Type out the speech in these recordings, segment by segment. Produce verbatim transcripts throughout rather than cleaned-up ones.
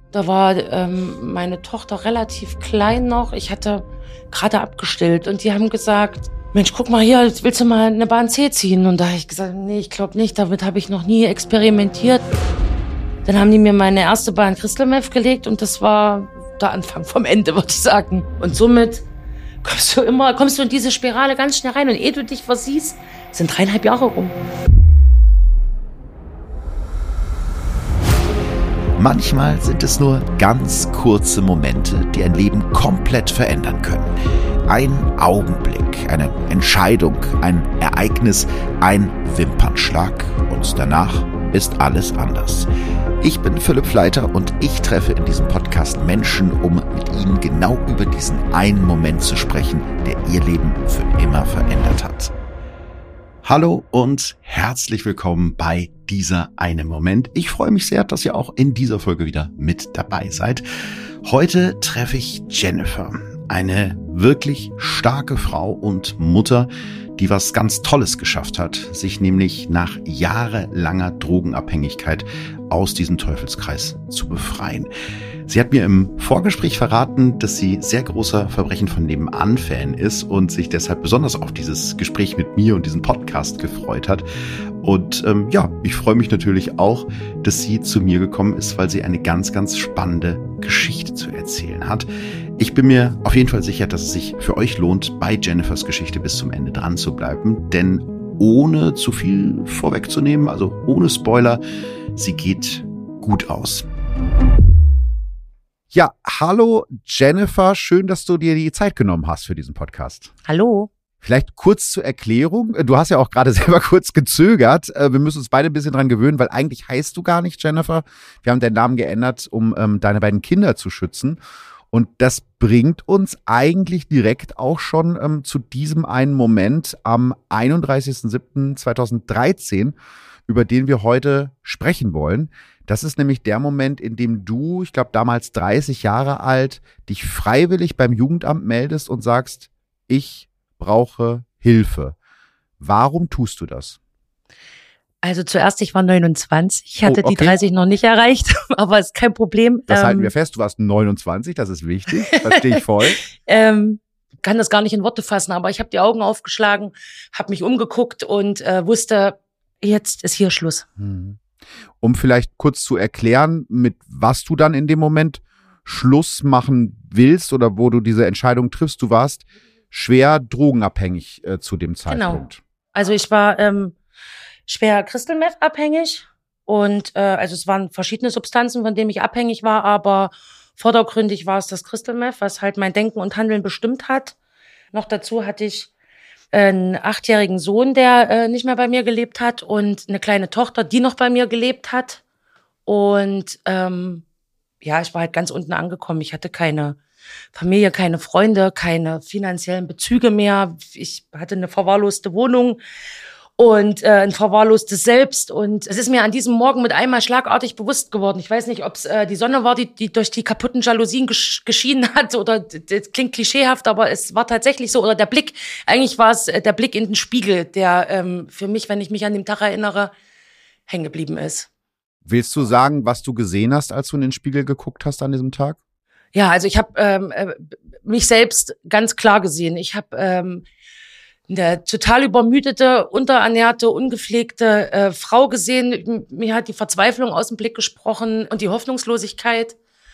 Da war ähm, meine Tochter relativ klein noch. Ich hatte gerade abgestillt und die haben gesagt, Mensch, guck mal hier, willst du mal eine Bahn C ziehen? Und da habe ich gesagt, nee, ich glaube nicht, damit habe ich noch nie experimentiert. Dann haben die mir meine erste Bahn Crystal Meth gelegt und das war der Anfang vom Ende, würde ich sagen. Und somit kommst du immer, kommst du in diese Spirale ganz schnell rein und ehe du dich versiehst, sind dreieinhalb Jahre rum. Manchmal sind es nur ganz kurze Momente, die ein Leben komplett verändern können. Ein Augenblick, eine Entscheidung, ein Ereignis, ein Wimpernschlag und danach ist alles anders. Ich bin Philipp Fleiter und ich treffe in diesem Podcast Menschen, um mit ihnen genau über diesen einen Moment zu sprechen, der ihr Leben für immer verändert hat. Hallo und herzlich willkommen bei dieser eine Moment. Ich freue mich sehr, dass ihr auch in dieser Folge wieder mit dabei seid. Heute treffe ich Jennifer, eine wirklich starke Frau und Mutter, die was ganz Tolles geschafft hat, sich nämlich nach jahrelanger Drogenabhängigkeit aus diesem Teufelskreis zu befreien. Sie hat mir im Vorgespräch verraten, dass sie sehr großer Verbrechen von nebenan-Fan ist und sich deshalb besonders auf dieses Gespräch mit mir und diesen Podcast gefreut hat. Und ähm, ja, ich freue mich natürlich auch, dass sie zu mir gekommen ist, weil sie eine ganz, ganz spannende Geschichte zu erzählen hat. Ich bin mir auf jeden Fall sicher, dass es sich für euch lohnt, bei Jennifers Geschichte bis zum Ende dran zu bleiben, denn ohne zu viel vorwegzunehmen, also ohne Spoiler, sie geht gut aus. Ja, hallo Jennifer, schön, dass du dir die Zeit genommen hast für diesen Podcast. Hallo. Vielleicht kurz zur Erklärung. Du hast ja auch gerade selber kurz gezögert. Wir müssen uns beide ein bisschen dran gewöhnen, weil eigentlich heißt du gar nicht Jennifer. Wir haben deinen Namen geändert, um ähm, deine beiden Kinder zu schützen. Und das bringt uns eigentlich direkt auch schon ähm, zu diesem einen Moment am einunddreißigsten siebten zweitausenddreizehn, über den wir heute sprechen wollen. Das ist nämlich der Moment, in dem du, ich glaube damals dreißig Jahre alt, dich freiwillig beim Jugendamt meldest und sagst, ich brauche Hilfe. Warum tust du das? Also zuerst, ich war neunundzwanzig, ich hatte Oh, okay. die dreißig noch nicht erreicht, aber ist kein Problem. Das ähm, halten wir fest, du warst neunundzwanzig, das ist wichtig, verstehe ich voll. ähm, kann das gar nicht in Worte fassen, aber ich habe die Augen aufgeschlagen, habe mich umgeguckt und äh, wusste, jetzt ist hier Schluss. Um vielleicht kurz zu erklären, mit was du dann in dem Moment Schluss machen willst oder wo du diese Entscheidung triffst, du warst schwer drogenabhängig äh, zu dem Zeitpunkt. Genau. Also ich war ähm, schwer Crystal Meth abhängig und äh, also es waren verschiedene Substanzen, von denen ich abhängig war, aber vordergründig war es das Crystal Meth, was halt mein Denken und Handeln bestimmt hat. Noch dazu hatte ich einen achtjährigen Sohn, der äh, nicht mehr bei mir gelebt hat und eine kleine Tochter, die noch bei mir gelebt hat. Und ähm, ja, ich war halt ganz unten angekommen. Ich hatte keine Familie, keine Freunde, keine finanziellen Bezüge mehr. Ich hatte eine verwahrloste Wohnung und äh, ein verwahrlostes Selbst. Und es ist mir an diesem Morgen mit einmal schlagartig bewusst geworden. Ich weiß nicht, ob es äh, die Sonne war, die, die durch die kaputten Jalousien gesch- geschienen hat oder das klingt klischeehaft, aber es war tatsächlich so. Oder der Blick, eigentlich war es äh, der Blick in den Spiegel, der ähm, für mich, wenn ich mich an den Tag erinnere, hängen geblieben ist. Willst du sagen, was du gesehen hast, als du in den Spiegel geguckt hast an diesem Tag? Ja, also ich habe ähm, äh, mich selbst ganz klar gesehen. Ich habe ähm, eine total übermüdete, unterernährte, ungepflegte äh, Frau gesehen. Mir hat die Verzweiflung aus dem Blick gesprochen und die Hoffnungslosigkeit.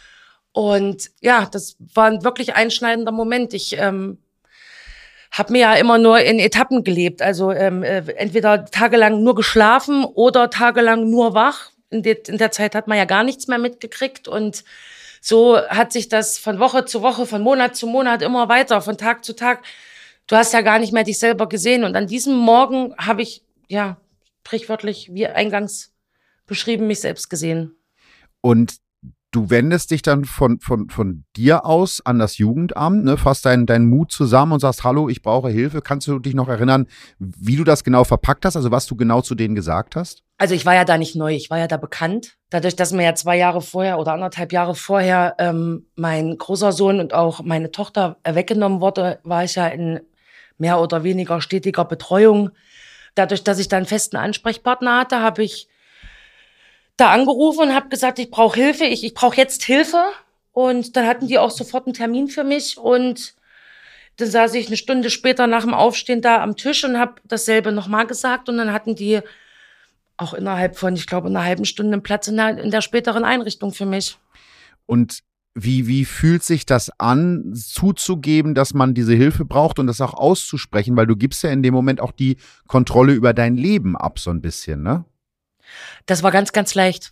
Und ja, das war ein wirklich einschneidender Moment. Ich ähm, habe mir ja immer nur in Etappen gelebt. Also ähm, äh, entweder tagelang nur geschlafen oder tagelang nur wach. In, de- in der Zeit hat man ja gar nichts mehr mitgekriegt und so hat sich das von Woche zu Woche, von Monat zu Monat immer weiter, von Tag zu Tag. Du hast ja gar nicht mehr dich selber gesehen. Und an diesem Morgen habe ich, ja, sprichwörtlich, wie eingangs beschrieben, mich selbst gesehen. Und du wendest dich dann von, von, von dir aus an das Jugendamt, ne, fasst deinen deinen Mut zusammen und sagst, hallo, ich brauche Hilfe. Kannst du dich noch erinnern, wie du das genau verpackt hast, also was du genau zu denen gesagt hast? Also ich war ja da nicht neu, ich war ja da bekannt. Dadurch, dass mir ja zwei Jahre vorher oder anderthalb Jahre vorher ähm, mein großer Sohn und auch meine Tochter weggenommen wurde, war ich ja in mehr oder weniger stetiger Betreuung. Dadurch, dass ich da einen festen Ansprechpartner hatte, habe ich da angerufen und habe gesagt, ich brauche Hilfe, ich, ich brauche jetzt Hilfe. Und dann hatten die auch sofort einen Termin für mich. Und dann saß ich eine Stunde später nach dem Aufstehen da am Tisch und habe dasselbe nochmal gesagt. Und dann hatten die auch innerhalb von, ich glaube, einer halben Stunde einen Platz in der, in der späteren Einrichtung für mich. Und wie, wie fühlt sich das an, zuzugeben, dass man diese Hilfe braucht und das auch auszusprechen? Weil du gibst ja in dem Moment auch die Kontrolle über dein Leben ab, so ein bisschen, ne? Das war ganz, ganz leicht.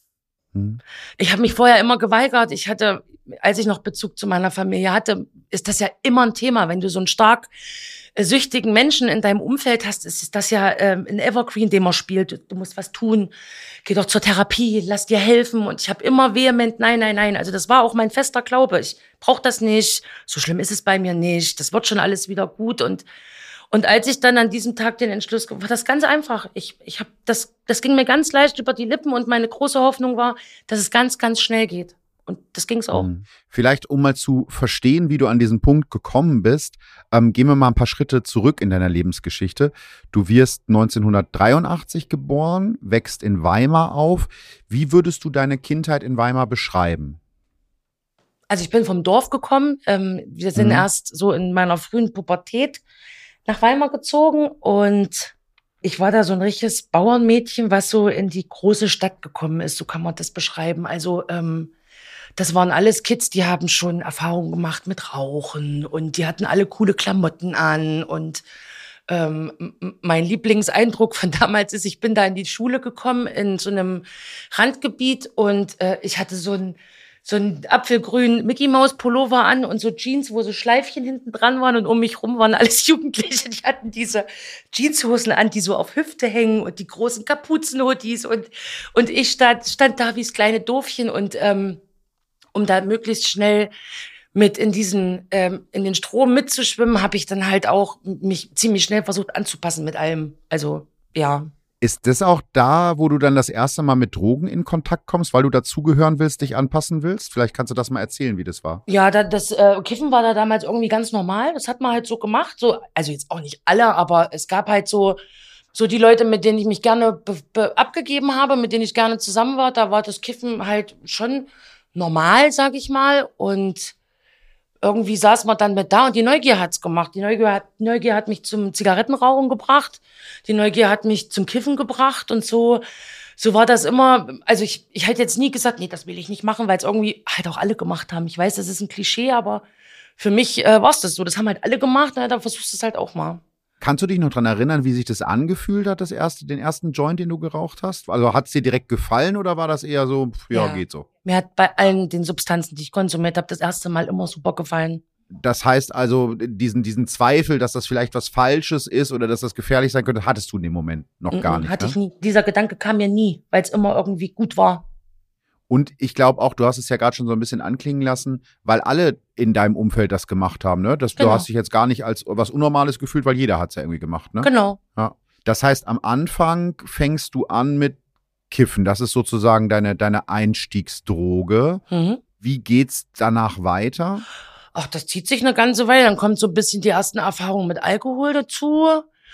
Hm. Ich habe mich vorher immer geweigert. Ich hatte, als ich noch Bezug zu meiner Familie hatte, ist das ja immer ein Thema. Wenn du so einen stark äh, süchtigen Menschen in deinem Umfeld hast, ist das ja ähm, ein Evergreen, den man spielt. Du musst was tun. Geh doch zur Therapie, lass dir helfen. Und ich habe immer vehement, nein, nein, nein. Also das war auch mein fester Glaube. Ich brauche das nicht. So schlimm ist es bei mir nicht. Das wird schon alles wieder gut. Und Und als ich dann an diesem Tag den Entschluss, war das ganz einfach. Ich, ich habe das, das ging mir ganz leicht über die Lippen und meine große Hoffnung war, dass es ganz, ganz schnell geht. Und das ging es auch. Vielleicht, um mal zu verstehen, wie du an diesen Punkt gekommen bist, ähm, gehen wir mal ein paar Schritte zurück in deiner Lebensgeschichte. Du wirst neunzehnhundertdreiundachtzig geboren, wächst in Weimar auf. Wie würdest du deine Kindheit in Weimar beschreiben? Also ich bin vom Dorf gekommen. Ähm, wir sind mhm. erst so in meiner frühen Pubertät nach Weimar gezogen und ich war da so ein richtiges Bauernmädchen, was so in die große Stadt gekommen ist, so kann man das beschreiben. Also ähm, das waren alles Kids, die haben schon Erfahrungen gemacht mit Rauchen und die hatten alle coole Klamotten an und ähm, mein Lieblingseindruck von damals ist, ich bin da in die Schule gekommen in so einem Randgebiet und äh, ich hatte so ein so einen apfelgrünen Mickey-Maus-Pullover an und so Jeans, wo so Schleifchen hinten dran waren und um mich rum waren alles Jugendliche. Die hatten diese Jeanshosen an, die so auf Hüfte hängen und die großen Kapuzenhoodies und, und ich stand, stand da wie das kleine Doofchen und ähm, um da möglichst schnell mit in diesen, ähm, in den Strom mitzuschwimmen, habe ich dann halt auch mich ziemlich schnell versucht anzupassen mit allem. Also, ja. Ist das auch da, wo du dann das erste Mal mit Drogen in Kontakt kommst, weil du dazugehören willst, dich anpassen willst? Vielleicht kannst du das mal erzählen, wie das war. Ja, da, das äh, Kiffen war da damals irgendwie ganz normal. Das hat man halt so gemacht. So, also jetzt auch nicht alle, aber es gab halt so, so die Leute, mit denen ich mich gerne be- be- abgegeben habe, mit denen ich gerne zusammen war. Da war das Kiffen halt schon normal, sag ich mal. Und irgendwie saß man dann mit da und die Neugier hat's gemacht. Die Neugier hat, Neugier hat mich zum Zigarettenrauchen gebracht. Die Neugier hat mich zum Kiffen gebracht und so, so war das immer. Also ich, ich hätte jetzt nie gesagt, nee, das will ich nicht machen, weil es irgendwie halt auch alle gemacht haben. Ich weiß, das ist ein Klischee, aber für mich äh, war es das so. Das haben halt alle gemacht, na, dann versuchst du es halt auch mal. Kannst du dich noch dran erinnern, wie sich das angefühlt hat, das erste, den ersten Joint, den du geraucht hast? Also hat es dir direkt gefallen oder war das eher so, ja, ja, geht so? Mir hat bei allen den Substanzen, die ich konsumiert habe, das erste Mal immer super gefallen. Das heißt also, diesen, diesen Zweifel, dass das vielleicht was Falsches ist oder dass das gefährlich sein könnte, hattest du in dem Moment noch gar nicht. Hatte ne? ich nie. Dieser Gedanke kam mir nie, weil es immer irgendwie gut war. Und ich glaube auch, du hast es ja gerade schon so ein bisschen anklingen lassen, weil alle in deinem Umfeld das gemacht haben, ne? Das, genau. Du hast dich jetzt gar nicht als was Unnormales gefühlt, weil jeder hat es ja irgendwie gemacht, ne? Genau. Ja. Das heißt, am Anfang fängst du an mit Kiffen. Das ist sozusagen deine, deine Einstiegsdroge. Mhm. Wie geht's danach weiter? Ach, das zieht sich eine ganze Weile. Dann kommt so ein bisschen die ersten Erfahrungen mit Alkohol dazu.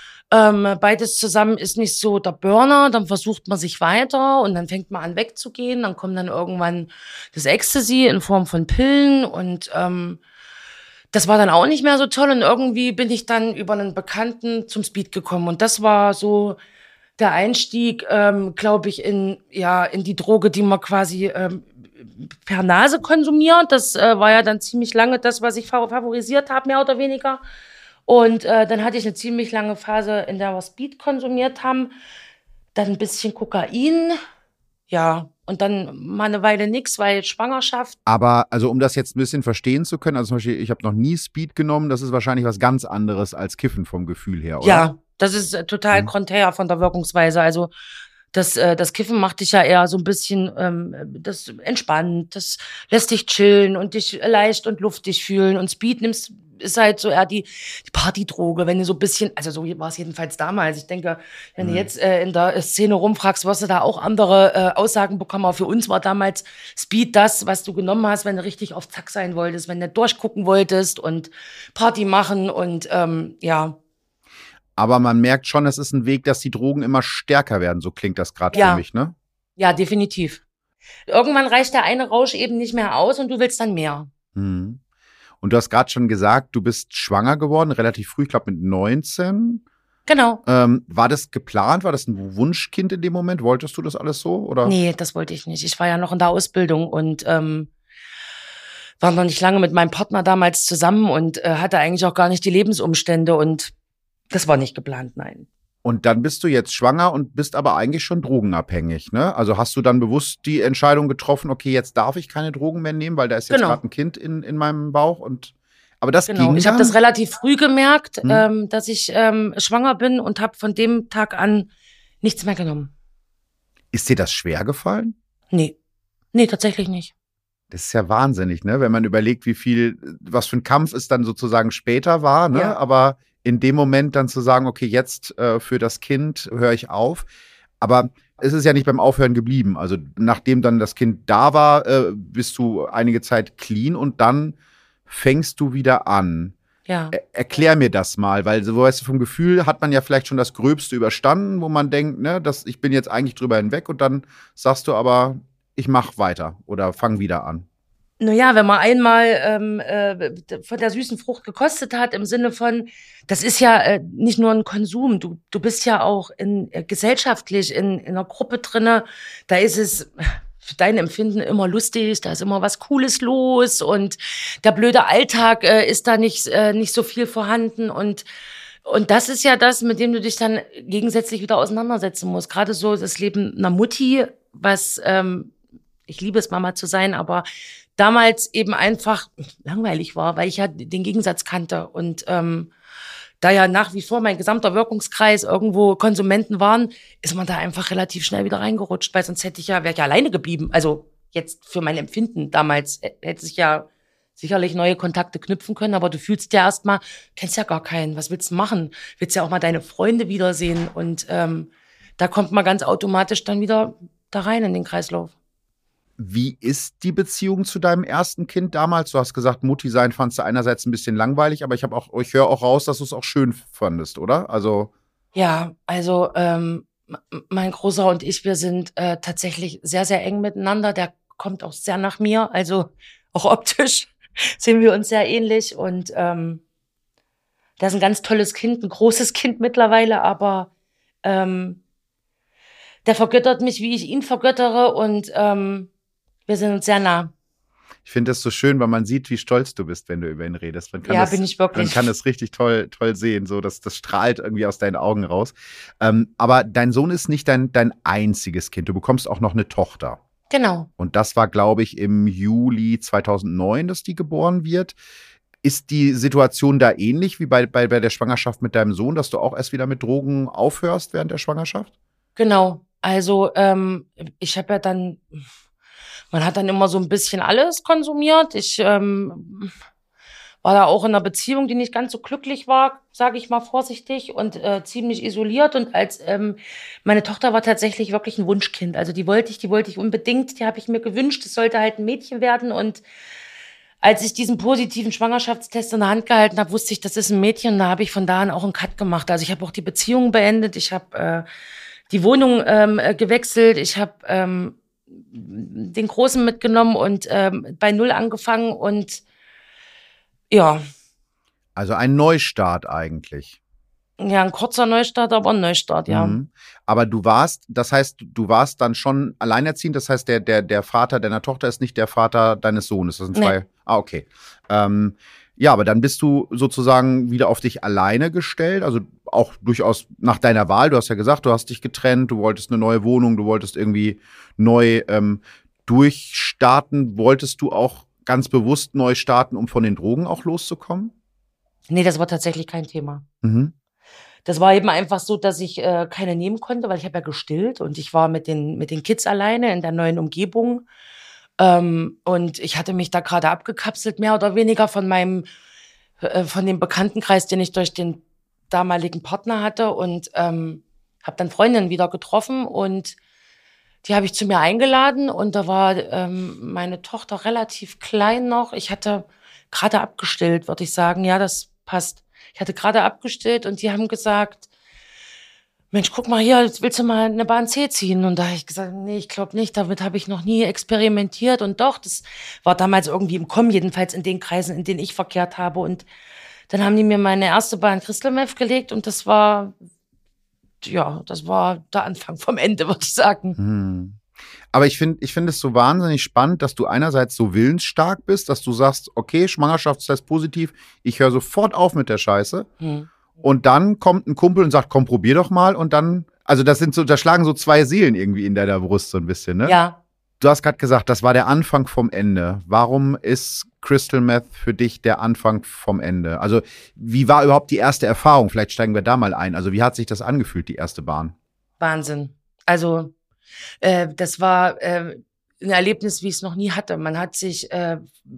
Ähm, beides zusammen ist nicht so der Burner, dann versucht man sich weiter und dann fängt man an wegzugehen, dann kommt dann irgendwann das Ecstasy in Form von Pillen und ähm, das war dann auch nicht mehr so toll und irgendwie bin ich dann über einen Bekannten zum Speed gekommen und das war so der Einstieg, ähm, glaube ich, in ja in die Droge, die man quasi ähm, per Nase konsumiert. Das äh, war ja dann ziemlich lange das, was ich favorisiert habe, mehr oder weniger. Und äh, dann hatte ich eine ziemlich lange Phase, in der wir Speed konsumiert haben. Dann ein bisschen Kokain. Ja, und dann mal eine Weile nix, weil Schwangerschaft. Aber also um das jetzt ein bisschen verstehen zu können, also zum Beispiel, ich habe noch nie Speed genommen, das ist wahrscheinlich was ganz anderes als Kiffen vom Gefühl her, oder? Ja, das ist äh, total mhm. konträr von der Wirkungsweise. Also das, äh, das Kiffen macht dich ja eher so ein bisschen ähm, das entspannt, das lässt dich chillen und dich leicht und luftig fühlen. Und Speed nimmst ist halt so eher die, die Partydroge, wenn du so ein bisschen, also so war es jedenfalls damals. Ich denke, wenn mhm. du jetzt äh, in der Szene rumfragst, wirst du da auch andere äh, Aussagen bekommen. Aber für uns war damals Speed das, was du genommen hast, wenn du richtig auf Zack sein wolltest, wenn du durchgucken wolltest und Party machen und ähm, ja. Aber man merkt schon, es ist ein Weg, dass die Drogen immer stärker werden. So klingt das gerade ja. für mich, ne? Ja, definitiv. Irgendwann reicht der eine Rausch eben nicht mehr aus und du willst dann mehr. Mhm. Und du hast gerade schon gesagt, du bist schwanger geworden, relativ früh, ich glaube mit neunzehn. Genau. Ähm, war das geplant? War das ein Wunschkind in dem Moment? Wolltest du das alles so? Oder? Nee, das wollte ich nicht. Ich war ja noch in der Ausbildung und ähm, war noch nicht lange mit meinem Partner damals zusammen und äh, hatte eigentlich auch gar nicht die Lebensumstände und das war nicht geplant, nein. Und dann bist du jetzt schwanger und bist aber eigentlich schon drogenabhängig, ne? Also hast du dann bewusst die Entscheidung getroffen, okay, jetzt darf ich keine Drogen mehr nehmen, weil da ist jetzt Genau. gerade ein Kind in, in meinem Bauch und aber das Genau. ging Ich dann? habe das relativ früh gemerkt, Hm. ähm, dass ich ähm, schwanger bin und habe von dem Tag an nichts mehr genommen. Ist dir das schwer gefallen? Nee. Nee, tatsächlich nicht. Das ist ja wahnsinnig, ne? Wenn man überlegt, wie viel, was für ein Kampf es dann sozusagen später war, ne? Ja. Aber in dem Moment dann zu sagen, okay, jetzt äh, für das Kind höre ich auf. Aber es ist ja nicht beim Aufhören geblieben. Also nachdem dann das Kind da war, äh, bist du einige Zeit clean und dann fängst du wieder an. Ja. Er erklär mir das mal, weil so weißt du, vom Gefühl hat man ja vielleicht schon das Gröbste überstanden, wo man denkt, ne, dass ich bin jetzt eigentlich drüber hinweg und dann sagst du aber, ich mach weiter oder fang wieder an. Naja, wenn man einmal ähm, äh, von der süßen Frucht gekostet hat, im Sinne von, das ist ja äh, nicht nur ein Konsum, du, du bist ja auch in, äh, gesellschaftlich in, in einer Gruppe drinne, da ist es für dein Empfinden immer lustig, da ist immer was Cooles los und der blöde Alltag äh, ist da nicht, äh, nicht so viel vorhanden und Und das ist ja das, mit dem du dich dann gegensätzlich wieder auseinandersetzen musst. Gerade so das Leben einer Mutti, was, ähm, ich liebe es, Mama zu sein, aber damals eben einfach langweilig war, weil ich ja den Gegensatz kannte. Und ähm, da ja nach wie vor mein gesamter Wirkungskreis irgendwo Konsumenten waren, ist man da einfach relativ schnell wieder reingerutscht, weil sonst hätte ich ja, wäre ich ja alleine geblieben. Also jetzt für mein Empfinden damals hätte ich ja sicherlich neue Kontakte knüpfen können, aber du fühlst ja erstmal, kennst ja gar keinen, was willst du machen? Willst ja auch mal deine Freunde wiedersehen und ähm, da kommt man ganz automatisch dann wieder da rein in den Kreislauf. Wie ist die Beziehung zu deinem ersten Kind damals? Du hast gesagt, Mutti sein fandst du einerseits ein bisschen langweilig, aber ich habe auch, ich höre auch raus, dass du es auch schön fandest, oder? Also Ja, also ähm, mein Großer und ich, wir sind äh, tatsächlich sehr, sehr eng miteinander. Der kommt auch sehr nach mir, also auch optisch sehen wir uns sehr ähnlich und ähm, der ist ein ganz tolles Kind, ein großes Kind mittlerweile, aber ähm, der vergöttert mich, wie ich ihn vergöttere und ähm, wir sind uns sehr nah. ich finde das so schön, weil man sieht, wie stolz du bist, wenn du über ihn redest. Man kann Ja, das, bin ich wirklich. Man kann das richtig toll, toll sehen, so dass das strahlt irgendwie aus deinen Augen raus. Ähm, aber dein Sohn ist nicht dein, dein einziges Kind. Du bekommst auch noch eine Tochter. Genau. Und das war, glaube ich, im Juli zweitausendneun, dass die geboren wird. Ist die Situation da ähnlich wie bei, bei, bei der Schwangerschaft mit deinem Sohn, dass du auch erst wieder mit Drogen aufhörst während der Schwangerschaft? Genau. Also ähm, ich habe ja dann, man hat dann immer so ein bisschen alles konsumiert. Ich ähm, war da auch in einer Beziehung, die nicht ganz so glücklich war, sage ich mal vorsichtig, und äh, ziemlich isoliert. Und als ähm, meine Tochter war tatsächlich wirklich ein Wunschkind. Also die wollte ich, die wollte ich unbedingt. Die habe ich mir gewünscht. Es sollte halt ein Mädchen werden. Und als ich diesen positiven Schwangerschaftstest in der Hand gehalten habe, wusste ich, das ist ein Mädchen. Da habe ich von da an auch einen Cut gemacht. Also ich habe auch die Beziehung beendet. Ich habe äh, die Wohnung ähm, äh, gewechselt. Ich habe ähm, den Großen mitgenommen und ähm, bei Null angefangen. Und ja. Also ein Neustart eigentlich. Ja, ein kurzer Neustart, aber ein Neustart, ja. Mhm. Aber du warst, das heißt, du warst dann schon alleinerziehend, das heißt, der, der, der Vater deiner Tochter ist nicht der Vater deines Sohnes. Das sind zwei. Nee. Ah, okay. Ähm, ja, aber dann bist du sozusagen wieder auf dich alleine gestellt, also auch durchaus nach deiner Wahl. Du hast ja gesagt, du hast dich getrennt, du wolltest eine neue Wohnung, du wolltest irgendwie neu ähm, durchstarten. Wolltest du auch ganz bewusst neu starten, um von den Drogen auch loszukommen? Nee, das war tatsächlich kein Thema. Mhm. Das war eben einfach so, dass ich äh, keine nehmen konnte, weil ich habe ja gestillt und ich war mit den mit den Kids alleine in der neuen Umgebung. Ähm, und ich hatte mich da gerade abgekapselt, mehr oder weniger von meinem, äh, von dem Bekanntenkreis, den ich durch den damaligen Partner hatte und ähm, habe dann Freundinnen wieder getroffen und die habe ich zu mir eingeladen und da war ähm, meine Tochter relativ klein noch. Ich hatte gerade abgestillt, würde ich sagen. Ja, das passt. Ich hatte gerade abgestillt und die haben gesagt, Mensch, guck mal hier, jetzt willst du mal eine Bahn C ziehen? Und da habe ich gesagt, nee, ich glaube nicht, damit habe ich noch nie experimentiert. Und doch, das war damals irgendwie im Kommen, jedenfalls in den Kreisen, in denen ich verkehrt habe. Und dann haben die mir meine erste Bahn Crystal Meth gelegt und das war, ja, das war der Anfang vom Ende, würde ich sagen. Hm. Aber ich finde ich finde es so wahnsinnig spannend, dass du einerseits so willensstark bist, dass du sagst, okay, Schwangerschaftstest positiv, ich höre sofort auf mit der Scheiße. Hm. Und dann kommt ein Kumpel und sagt, komm, probier doch mal. Und dann, also das sind so, da schlagen so zwei Seelen irgendwie in deiner Brust so ein bisschen, ne? Ja. Du hast gerade gesagt, das war der Anfang vom Ende. Warum ist Crystal Meth für dich der Anfang vom Ende? Also wie war überhaupt die erste Erfahrung? Vielleicht steigen wir da mal ein. Also wie hat sich das angefühlt, die erste Bahn? Wahnsinn. Also äh, das war äh, ein Erlebnis, wie ich es noch nie hatte. Man hat sich äh,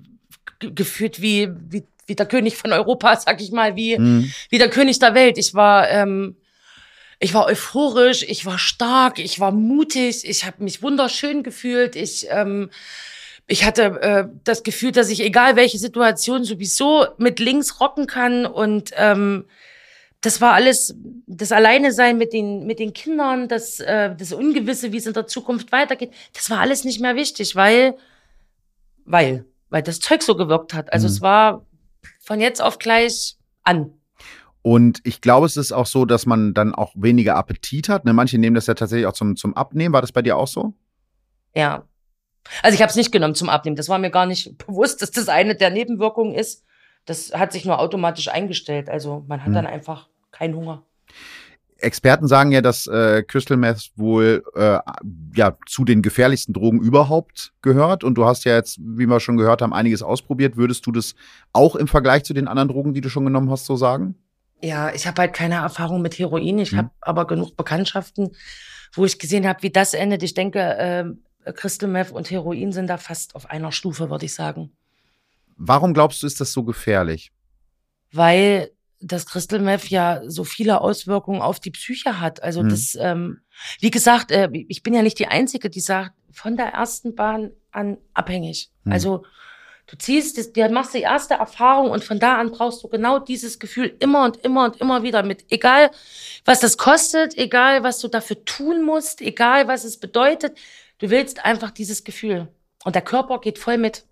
g- gefühlt wie, wie, wie der König von Europa, sag ich mal, wie, mhm. wie der König der Welt. Ich war... Ähm, Ich war euphorisch, ich war stark, ich war mutig, ich habe mich wunderschön gefühlt. Ich, ähm, ich hatte äh, das Gefühl, dass ich, egal welche Situation, sowieso mit links rocken kann. Und ähm, das war alles, das Alleinesein mit den, mit den Kindern, das, äh, das Ungewisse, wie es in der Zukunft weitergeht, das war alles nicht mehr wichtig, weil, weil, weil das Zeug so gewirkt hat. Also mhm. es war von jetzt auf gleich an. Und ich glaube, es ist auch so, dass man dann auch weniger Appetit hat. Ne? Manche nehmen das ja tatsächlich auch zum, zum Abnehmen. War das bei dir auch so? Ja. Also ich habe es nicht genommen zum Abnehmen. Das war mir gar nicht bewusst, dass das eine der Nebenwirkungen ist. Das hat sich nur automatisch eingestellt. Also man hat hm. dann einfach keinen Hunger. Experten sagen ja, dass äh, Crystal Meth wohl äh, ja zu den gefährlichsten Drogen überhaupt gehört. Und du hast ja jetzt, wie wir schon gehört haben, einiges ausprobiert. Würdest du das auch im Vergleich zu den anderen Drogen, die du schon genommen hast, so sagen? Ja, ich habe halt keine Erfahrung mit Heroin. Ich mhm. habe aber genug Bekanntschaften, wo ich gesehen habe, wie das endet. Ich denke, äh, Crystal Meth und Heroin sind da fast auf einer Stufe, würde ich sagen. Warum glaubst du, ist das so gefährlich? Weil das Crystal Meth ja so viele Auswirkungen auf die Psyche hat. Also mhm. das, ähm, wie gesagt, äh, ich bin ja nicht die Einzige, die sagt, von der ersten Bahn an abhängig. Mhm. Also du ziehst, du machst die erste Erfahrung und von da an brauchst du genau dieses Gefühl immer und immer und immer wieder mit. Egal, was das kostet, egal, was du dafür tun musst, egal, was es bedeutet. Du willst einfach dieses Gefühl. Und der Körper geht voll mit.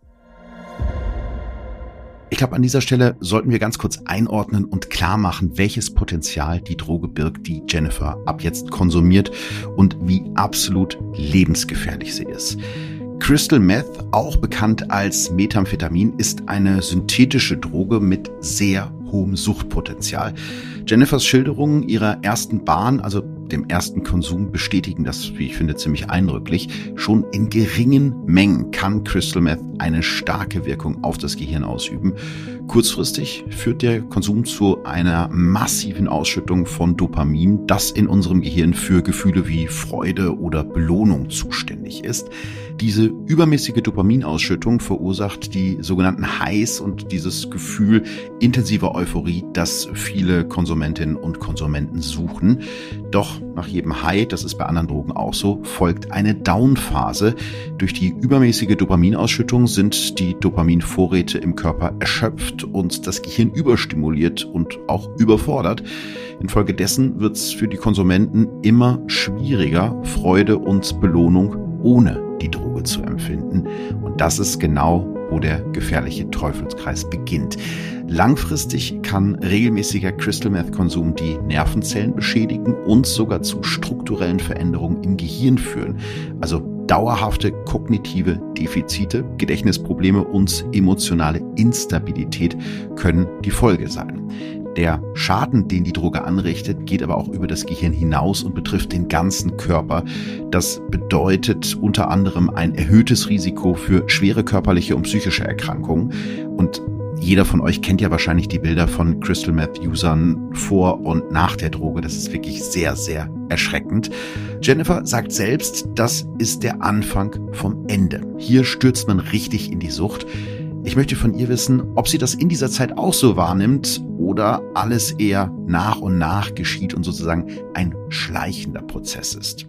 Ich glaube, an dieser Stelle sollten wir ganz kurz einordnen und klar machen, welches Potenzial die Droge birgt, die Jennifer ab jetzt konsumiert und wie absolut lebensgefährlich sie ist. Crystal Meth, auch bekannt als Methamphetamin, ist eine synthetische Droge mit sehr hohem Suchtpotenzial. Jennifers Schilderungen ihrer ersten Bahn, also dem ersten Konsum, bestätigen das, wie ich finde, ziemlich eindrücklich. Schon in geringen Mengen kann Crystal Meth eine starke Wirkung auf das Gehirn ausüben. Kurzfristig führt der Konsum zu einer massiven Ausschüttung von Dopamin, das in unserem Gehirn für Gefühle wie Freude oder Belohnung zuständig ist. Diese übermäßige Dopaminausschüttung verursacht die sogenannten Highs und dieses Gefühl intensiver Euphorie, das viele Konsumentinnen und Konsumenten suchen. Doch nach jedem High, das ist bei anderen Drogen auch so, folgt eine Down-Phase. Durch die übermäßige Dopaminausschüttung sind die Dopaminvorräte im Körper erschöpft und das Gehirn überstimuliert und auch überfordert. Infolgedessen wird es für die Konsumenten immer schwieriger, Freude und Belohnung ohne die Droge zu empfinden. Und das ist genau, wo der gefährliche Teufelskreis beginnt. Langfristig kann regelmäßiger Crystal Meth Konsum die Nervenzellen beschädigen und sogar zu strukturellen Veränderungen im Gehirn führen. Also dauerhafte kognitive Defizite, Gedächtnisprobleme und emotionale Instabilität können die Folge sein. Der Schaden, den die Droge anrichtet, geht aber auch über das Gehirn hinaus und betrifft den ganzen Körper. Das bedeutet unter anderem ein erhöhtes Risiko für schwere körperliche und psychische Erkrankungen. Und jeder von euch kennt ja wahrscheinlich die Bilder von Crystal Meth-Usern vor und nach der Droge. Das ist wirklich sehr, sehr erschreckend. Jennifer sagt selbst, das ist der Anfang vom Ende. Hier stürzt man richtig in die Sucht. Ich möchte von ihr wissen, ob sie das in dieser Zeit auch so wahrnimmt oder alles eher nach und nach geschieht und sozusagen ein schleichender Prozess ist.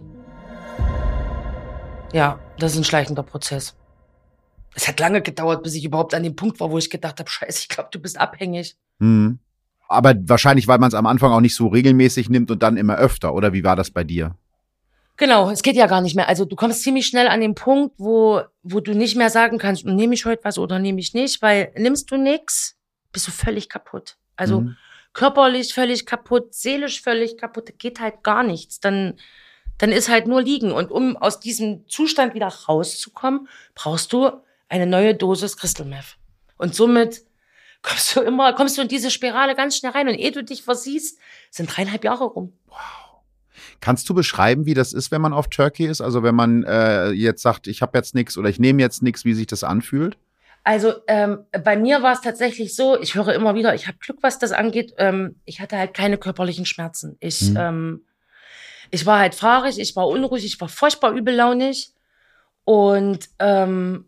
Ja, das ist ein schleichender Prozess. Es hat lange gedauert, bis ich überhaupt an dem Punkt war, wo ich gedacht habe, scheiße, ich glaube, du bist abhängig. Hm. Aber wahrscheinlich, weil man es am Anfang auch nicht so regelmäßig nimmt und dann immer öfter. Oder wie war das bei dir? Genau, es geht ja gar nicht mehr. Also du kommst ziemlich schnell an den Punkt, wo, wo du nicht mehr sagen kannst, nehme ich heute was oder nehme ich nicht, weil nimmst du nix, bist du völlig kaputt. Also mhm. körperlich völlig kaputt, seelisch völlig kaputt, geht halt gar nichts. Dann, dann ist halt nur liegen. Und um aus diesem Zustand wieder rauszukommen, brauchst du eine neue Dosis Crystal Meth. Und somit kommst du immer, kommst du in diese Spirale ganz schnell rein. Und ehe du dich versiehst, sind dreieinhalb Jahre rum. Wow. Kannst du beschreiben, wie das ist, wenn man auf Turkey ist? Also wenn man äh, jetzt sagt, ich habe jetzt nichts oder ich nehme jetzt nichts, wie sich das anfühlt? Also ähm, bei mir war es tatsächlich so, ich höre immer wieder, ich habe Glück, was das angeht. Ähm, ich hatte halt keine körperlichen Schmerzen. Ich, hm. ähm, ich war halt fahrig, ich war unruhig, ich war furchtbar übellaunig und ähm,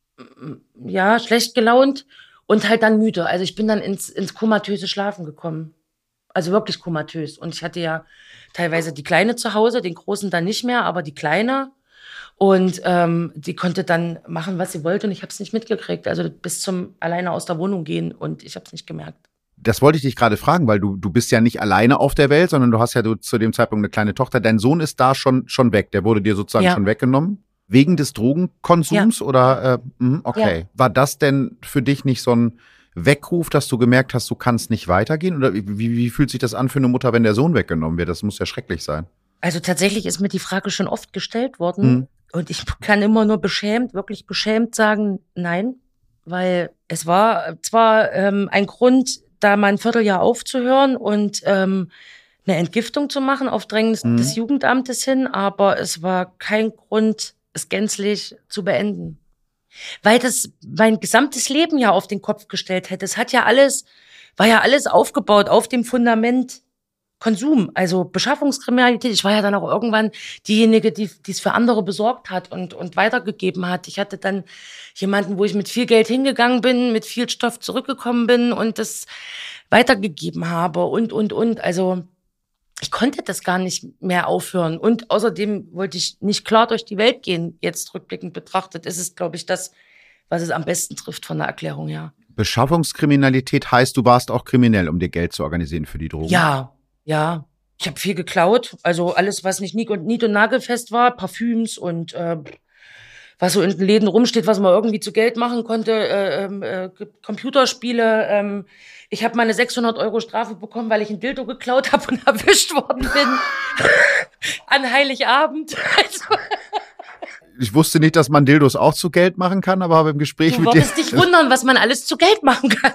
ja, schlecht gelaunt und halt dann müde. Also ich bin dann ins, ins komatöse Schlafen gekommen. Also wirklich komatös. Und ich hatte ja teilweise die Kleine zu Hause, den Großen dann nicht mehr, aber die Kleine. Und ähm, die konnte dann machen, was sie wollte und ich habe es nicht mitgekriegt. Also bis zum alleine aus der Wohnung gehen und ich habe es nicht gemerkt. Das wollte ich dich gerade fragen, weil du, du bist ja nicht alleine auf der Welt, sondern du hast ja du, zu dem Zeitpunkt eine kleine Tochter. Dein Sohn ist da schon, schon weg, der wurde dir sozusagen ja. schon weggenommen. Wegen des Drogenkonsums ja. oder? Äh, mh, okay. Ja. War das denn für dich nicht so ein Weckruf, dass du gemerkt hast, du kannst nicht weitergehen? Oder wie, wie fühlt sich das an für eine Mutter, wenn der Sohn weggenommen wird? Das muss ja schrecklich sein. Also tatsächlich ist mir die Frage schon oft gestellt worden. Hm. Und ich kann immer nur beschämt, wirklich beschämt sagen, nein. Weil es war zwar ähm, ein Grund, da mal ein Vierteljahr aufzuhören und ähm, eine Entgiftung zu machen auf Drängen hm. des Jugendamtes hin, aber es war kein Grund, es gänzlich zu beenden. Weil das mein gesamtes Leben ja auf den Kopf gestellt hätte. Es hat ja alles, war ja alles aufgebaut auf dem Fundament Konsum, also Beschaffungskriminalität. Ich war ja dann auch irgendwann diejenige, die die es für andere besorgt hat und und weitergegeben hat. Ich hatte dann jemanden, wo ich mit viel Geld hingegangen bin, mit viel Stoff zurückgekommen bin und das weitergegeben habe und, und, und. Also ich konnte das gar nicht mehr aufhören. Und außerdem wollte ich nicht klar durch die Welt gehen. Jetzt rückblickend betrachtet ist es, glaube ich, das, was es am besten trifft von der Erklärung her. Beschaffungskriminalität heißt, du warst auch kriminell, um dir Geld zu organisieren für die Drogen? Ja, ja. Ich habe viel geklaut. Also alles, was nicht nied- und, nied- und nagelfest war, Parfüms und äh, was so in den Läden rumsteht, was man irgendwie zu Geld machen konnte, äh, äh, Computerspiele. Ähm, ich habe meine sechshundert Euro Strafe bekommen, weil ich ein Dildo geklaut habe und erwischt worden bin. An Heiligabend. Also. Ich wusste nicht, dass man Dildos auch zu Geld machen kann, aber habe im Gespräch du mit dir... Du würdest dich wundern, was man alles zu Geld machen kann.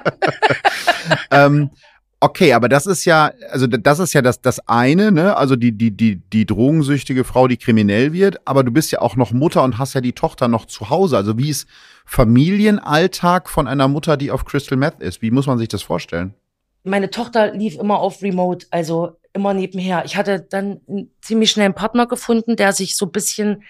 ähm, okay, aber das ist ja, also das ist ja das, das eine, ne? Also die, die, die, die drogensüchtige Frau, die kriminell wird, aber du bist ja auch noch Mutter und hast ja die Tochter noch zu Hause. Also wie ist Familienalltag von einer Mutter, die auf Crystal Meth ist? Wie muss man sich das vorstellen? Meine Tochter lief immer auf Remote, also immer nebenher. Ich hatte dann ziemlich schnell einen Partner gefunden, der sich so ein bisschen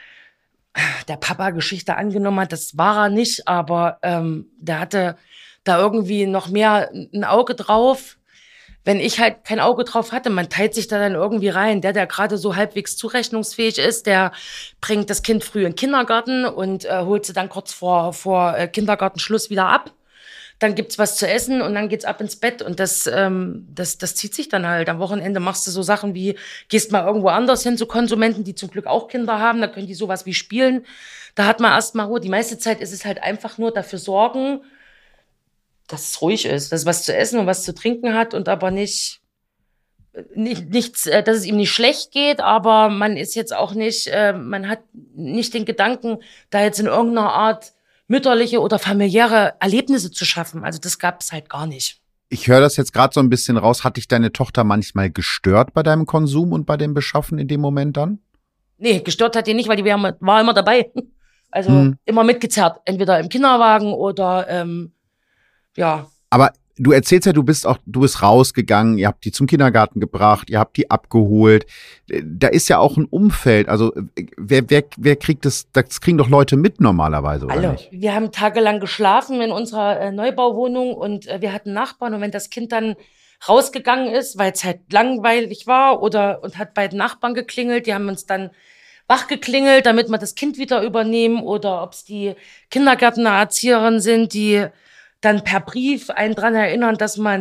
der Papa-Geschichte angenommen hat. Das war er nicht, aber ähm, der hatte da irgendwie noch mehr ein Auge drauf. Wenn ich halt kein Auge drauf hatte, man teilt sich da dann irgendwie rein. Der, der gerade so halbwegs zurechnungsfähig ist, der bringt das Kind früh in den Kindergarten und äh, holt sie dann kurz vor, vor äh, Kindergartenschluss wieder ab. Dann gibt's was zu essen und dann geht's ab ins Bett. Und das, ähm, das, das zieht sich dann halt. Am Wochenende machst du so Sachen wie, gehst mal irgendwo anders hin zu Konsumenten, die zum Glück auch Kinder haben. Da können die sowas wie spielen. Da hat man erst mal Ruhe. Die meiste Zeit ist es halt einfach nur dafür sorgen, dass es ruhig ist, dass es was zu essen und was zu trinken hat und aber nicht, nicht nichts, dass es ihm nicht schlecht geht, aber man ist jetzt auch nicht, äh, man hat nicht den Gedanken, da jetzt in irgendeiner Art mütterliche oder familiäre Erlebnisse zu schaffen. Also das gab es halt gar nicht. Ich höre das jetzt gerade so ein bisschen raus. Hat dich deine Tochter manchmal gestört bei deinem Konsum und bei dem Beschaffen in dem Moment dann? Nee, gestört hat die nicht, weil die war, war immer dabei. Also hm. immer mitgezerrt, entweder im Kinderwagen oder ähm, ja. Aber du erzählst ja, du bist auch, du bist rausgegangen, ihr habt die zum Kindergarten gebracht, ihr habt die abgeholt. Da ist ja auch ein Umfeld. Also wer, wer, wer kriegt das? Das kriegen doch Leute mit normalerweise, oder Hallo. nicht? Wir haben tagelang geschlafen in unserer äh, Neubauwohnung und äh, wir hatten Nachbarn. Und wenn das Kind dann rausgegangen ist, weil es halt langweilig war oder und hat bei den Nachbarn geklingelt, die haben uns dann wach geklingelt, damit wir das Kind wieder übernehmen, oder ob es die Kindergärtnererzieherin sind, die dann per Brief einen dran erinnern, dass man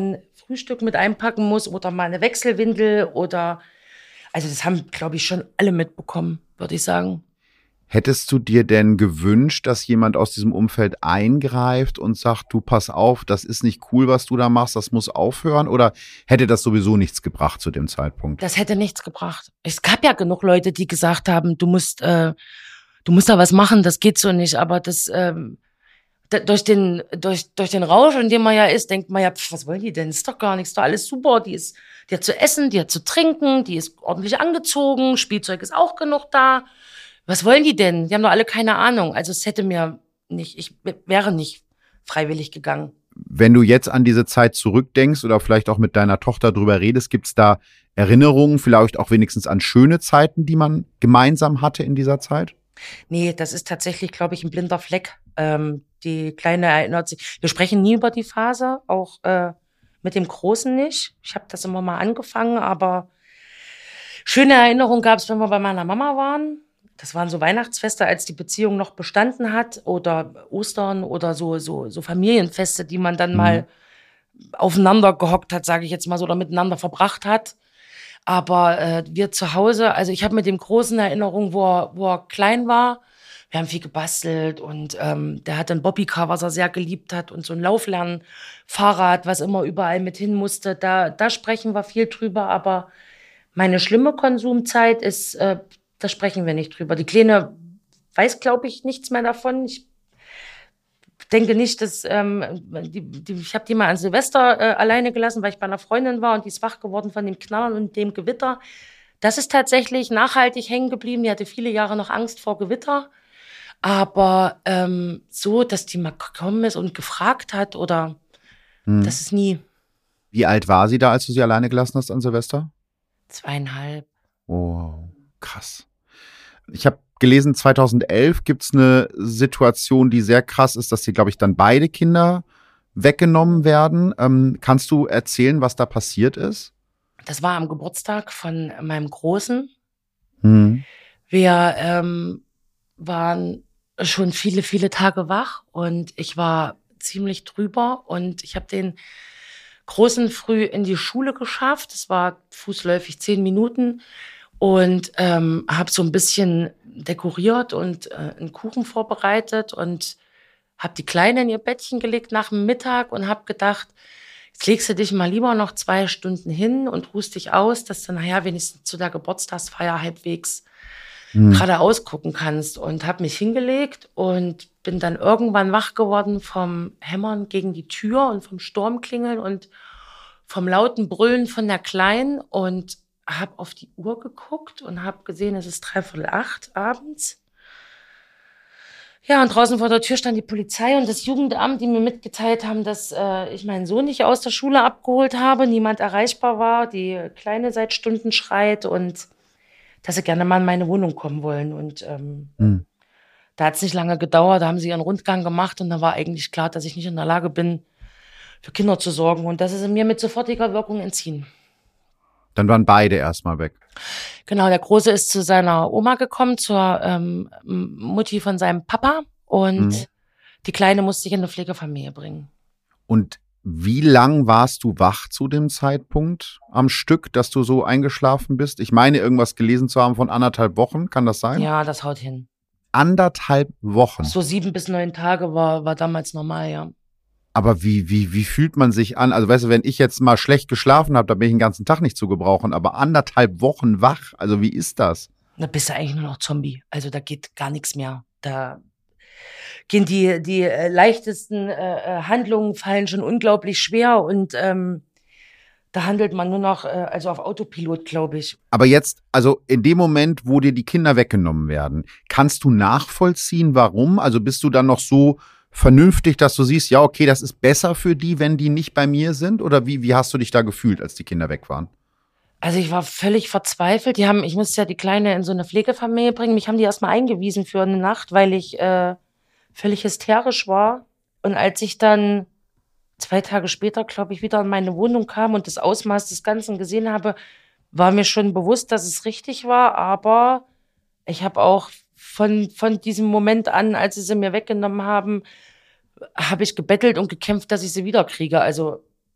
Frühstück mit einpacken muss oder mal eine Wechselwindel oder, also das haben, glaube ich, schon alle mitbekommen, würde ich sagen. Hättest du dir denn gewünscht, dass jemand aus diesem Umfeld eingreift und sagt, du pass auf, das ist nicht cool, was du da machst, das muss aufhören? Oder hätte das sowieso nichts gebracht zu dem Zeitpunkt? Das hätte nichts gebracht. Es gab ja genug Leute, die gesagt haben, du musst, äh, du musst da was machen, das geht so nicht. Aber das ähm, da, durch den durch durch den Rausch, in dem man ja ist, denkt man ja, pf, was wollen die denn? Ist doch gar nichts, ist doch alles super. Die ist, die hat zu essen, die hat zu trinken, die ist ordentlich angezogen, Spielzeug ist auch genug da. Was wollen die denn? Die haben doch alle keine Ahnung. Also es hätte mir nicht, ich wäre nicht freiwillig gegangen. Wenn du jetzt an diese Zeit zurückdenkst oder vielleicht auch mit deiner Tochter drüber redest, gibt es da Erinnerungen, vielleicht auch wenigstens an schöne Zeiten, die man gemeinsam hatte in dieser Zeit? Nee, das ist tatsächlich, glaube ich, ein blinder Fleck. Ähm, die Kleine erinnert sich. Wir sprechen nie über die Phase, auch äh, mit dem Großen nicht. Ich habe das immer mal angefangen, aber schöne Erinnerungen gab es, wenn wir bei meiner Mama waren. Das waren so Weihnachtsfeste, als die Beziehung noch bestanden hat, oder Ostern oder so so so Familienfeste, die man dann mhm. mal aufeinander gehockt hat, sage ich jetzt mal so, oder miteinander verbracht hat. Aber äh, wir zu Hause, also ich habe mit dem Großen Erinnerung, wo er, wo er klein war. Wir haben viel gebastelt und ähm, der hatte ein Bobbycar, was er sehr geliebt hat, und so ein Lauflernfahrrad, was immer überall mit hin musste. Da da sprechen wir viel drüber, aber meine schlimme Konsumzeit ist äh, da sprechen wir nicht drüber. Die Kleine weiß, glaube ich, nichts mehr davon. Ich denke nicht, dass ähm, die, die, ich habe die mal an Silvester äh, alleine gelassen, weil ich bei einer Freundin war und die ist wach geworden von dem Knallern und dem Gewitter. Das ist tatsächlich nachhaltig hängen geblieben. Die hatte viele Jahre noch Angst vor Gewitter. Aber ähm, so, dass die mal gekommen ist und gefragt hat oder hm. das ist nie. Wie alt war sie da, als du sie alleine gelassen hast an Silvester? Zweieinhalb. Oh, krass. Ich habe gelesen, zweitausendelf gibt es eine Situation, die sehr krass ist, dass dir, glaube ich, dann beide Kinder weggenommen werden. Ähm, kannst du erzählen, was da passiert ist? Das war am Geburtstag von meinem Großen. Hm. Wir ähm, waren schon viele, viele Tage wach und ich war ziemlich drüber und ich habe den Großen früh in die Schule geschafft. Das war fußläufig zehn Minuten. Und ähm, habe so ein bisschen dekoriert und äh, einen Kuchen vorbereitet und habe die Kleine in ihr Bettchen gelegt nach dem Mittag und habe gedacht, jetzt legst du dich mal lieber noch zwei Stunden hin und ruhst dich aus, dass du nachher wenigstens zu der Geburtstagsfeier halbwegs mhm. geradeaus gucken kannst. Und habe mich hingelegt und bin dann irgendwann wach geworden vom Hämmern gegen die Tür und vom Sturmklingeln und vom lauten Brüllen von der Kleinen und habe auf die Uhr geguckt und habe gesehen, es ist dreiviertel acht abends. Ja, und draußen vor der Tür stand die Polizei und das Jugendamt, die mir mitgeteilt haben, dass äh, ich meinen Sohn nicht aus der Schule abgeholt habe, niemand erreichbar war, die Kleine seit Stunden schreit und dass sie gerne mal in meine Wohnung kommen wollen. Und ähm, mhm. da hat es nicht lange gedauert, da haben sie ihren Rundgang gemacht und da war eigentlich klar, dass ich nicht in der Lage bin, für Kinder zu sorgen. Und das ist mir mit sofortiger Wirkung entziehen. Dann waren beide erstmal weg. Genau, der Große ist zu seiner Oma gekommen, zur ähm, Mutti von seinem Papa. Und mhm. die Kleine musste ich in eine Pflegefamilie bringen. Und wie lang warst du wach zu dem Zeitpunkt am Stück, dass du so eingeschlafen bist? Ich meine, irgendwas gelesen zu haben von anderthalb Wochen. Kann das sein? Ja, das haut hin. Anderthalb Wochen? So sieben bis neun Tage war, war damals normal, ja. Aber wie, wie, wie fühlt man sich an? Also weißt du, wenn ich jetzt mal schlecht geschlafen habe, dann bin ich den ganzen Tag nicht zu gebrauchen. Aber anderthalb Wochen wach, also wie ist das? Da bist du eigentlich nur noch Zombie. Also da geht gar nichts mehr. Da gehen die, die äh, leichtesten äh, Handlungen fallen schon unglaublich schwer und ähm, da handelt man nur noch, äh, also auf Autopilot, glaube ich. Aber jetzt, also in dem Moment, wo dir die Kinder weggenommen werden, kannst du nachvollziehen, warum? Also bist du dann noch so vernünftig, dass du siehst, ja, okay, das ist besser für die, wenn die nicht bei mir sind? Oder wie, wie hast du dich da gefühlt, als die Kinder weg waren? Also ich war völlig verzweifelt. Die haben, ich musste ja die Kleine in so eine Pflegefamilie bringen. Mich haben die erstmal eingewiesen für eine Nacht, weil ich äh, völlig hysterisch war. Und als ich dann zwei Tage später, glaube ich, wieder in meine Wohnung kam und das Ausmaß des Ganzen gesehen habe, war mir schon bewusst, dass es richtig war. Aber ich habe auch von, von diesem Moment an, als sie sie mir weggenommen haben, habe ich gebettelt und gekämpft, dass ich sie wiederkriege. Also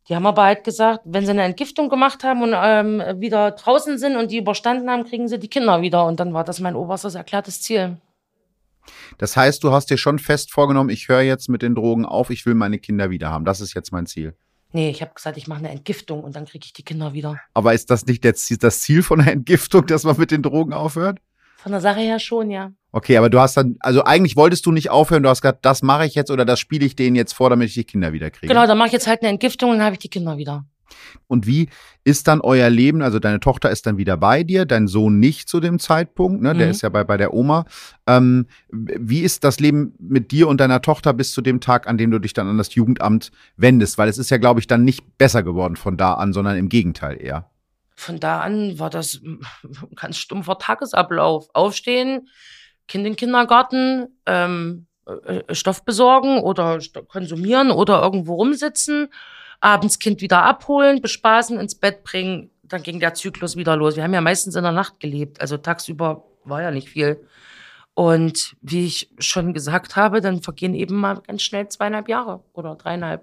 Die haben aber halt gesagt, wenn sie eine Entgiftung gemacht haben und ähm, wieder draußen sind und die überstanden haben, kriegen sie die Kinder wieder. Und dann war das mein oberstes erklärtes Ziel. Das heißt, du hast dir schon fest vorgenommen, ich höre jetzt mit den Drogen auf, ich will meine Kinder wieder haben. Das ist jetzt mein Ziel. Nee, ich habe gesagt, ich mache eine Entgiftung und dann kriege ich die Kinder wieder. Aber ist das nicht das Ziel von einer Entgiftung, dass man mit den Drogen aufhört? Von der Sache her schon, ja. Okay, aber du hast dann, also eigentlich wolltest du nicht aufhören, du hast gesagt, das mache ich jetzt oder das spiele ich denen jetzt vor, damit ich die Kinder wieder kriege. Genau, dann mache ich jetzt halt eine Entgiftung und dann habe ich die Kinder wieder. Und wie ist dann euer Leben? Also deine Tochter ist dann wieder bei dir, dein Sohn nicht zu dem Zeitpunkt, ne? Der Mhm. ist ja bei, bei der Oma. Ähm, wie ist das Leben mit dir und deiner Tochter bis zu dem Tag, an dem du dich dann an das Jugendamt wendest? Weil es ist ja, glaube ich, dann nicht besser geworden von da an, sondern im Gegenteil eher. Von da an war das ein ganz stumpfer Tagesablauf. Aufstehen, Kind in den Kindergarten, ähm, äh, Stoff besorgen oder st- konsumieren oder irgendwo rumsitzen, abends Kind wieder abholen, bespaßen, ins Bett bringen. Dann ging der Zyklus wieder los. Wir haben ja meistens in der Nacht gelebt, also tagsüber war ja nicht viel. Und wie ich schon gesagt habe, dann vergehen eben mal ganz schnell zweieinhalb Jahre oder dreieinhalb.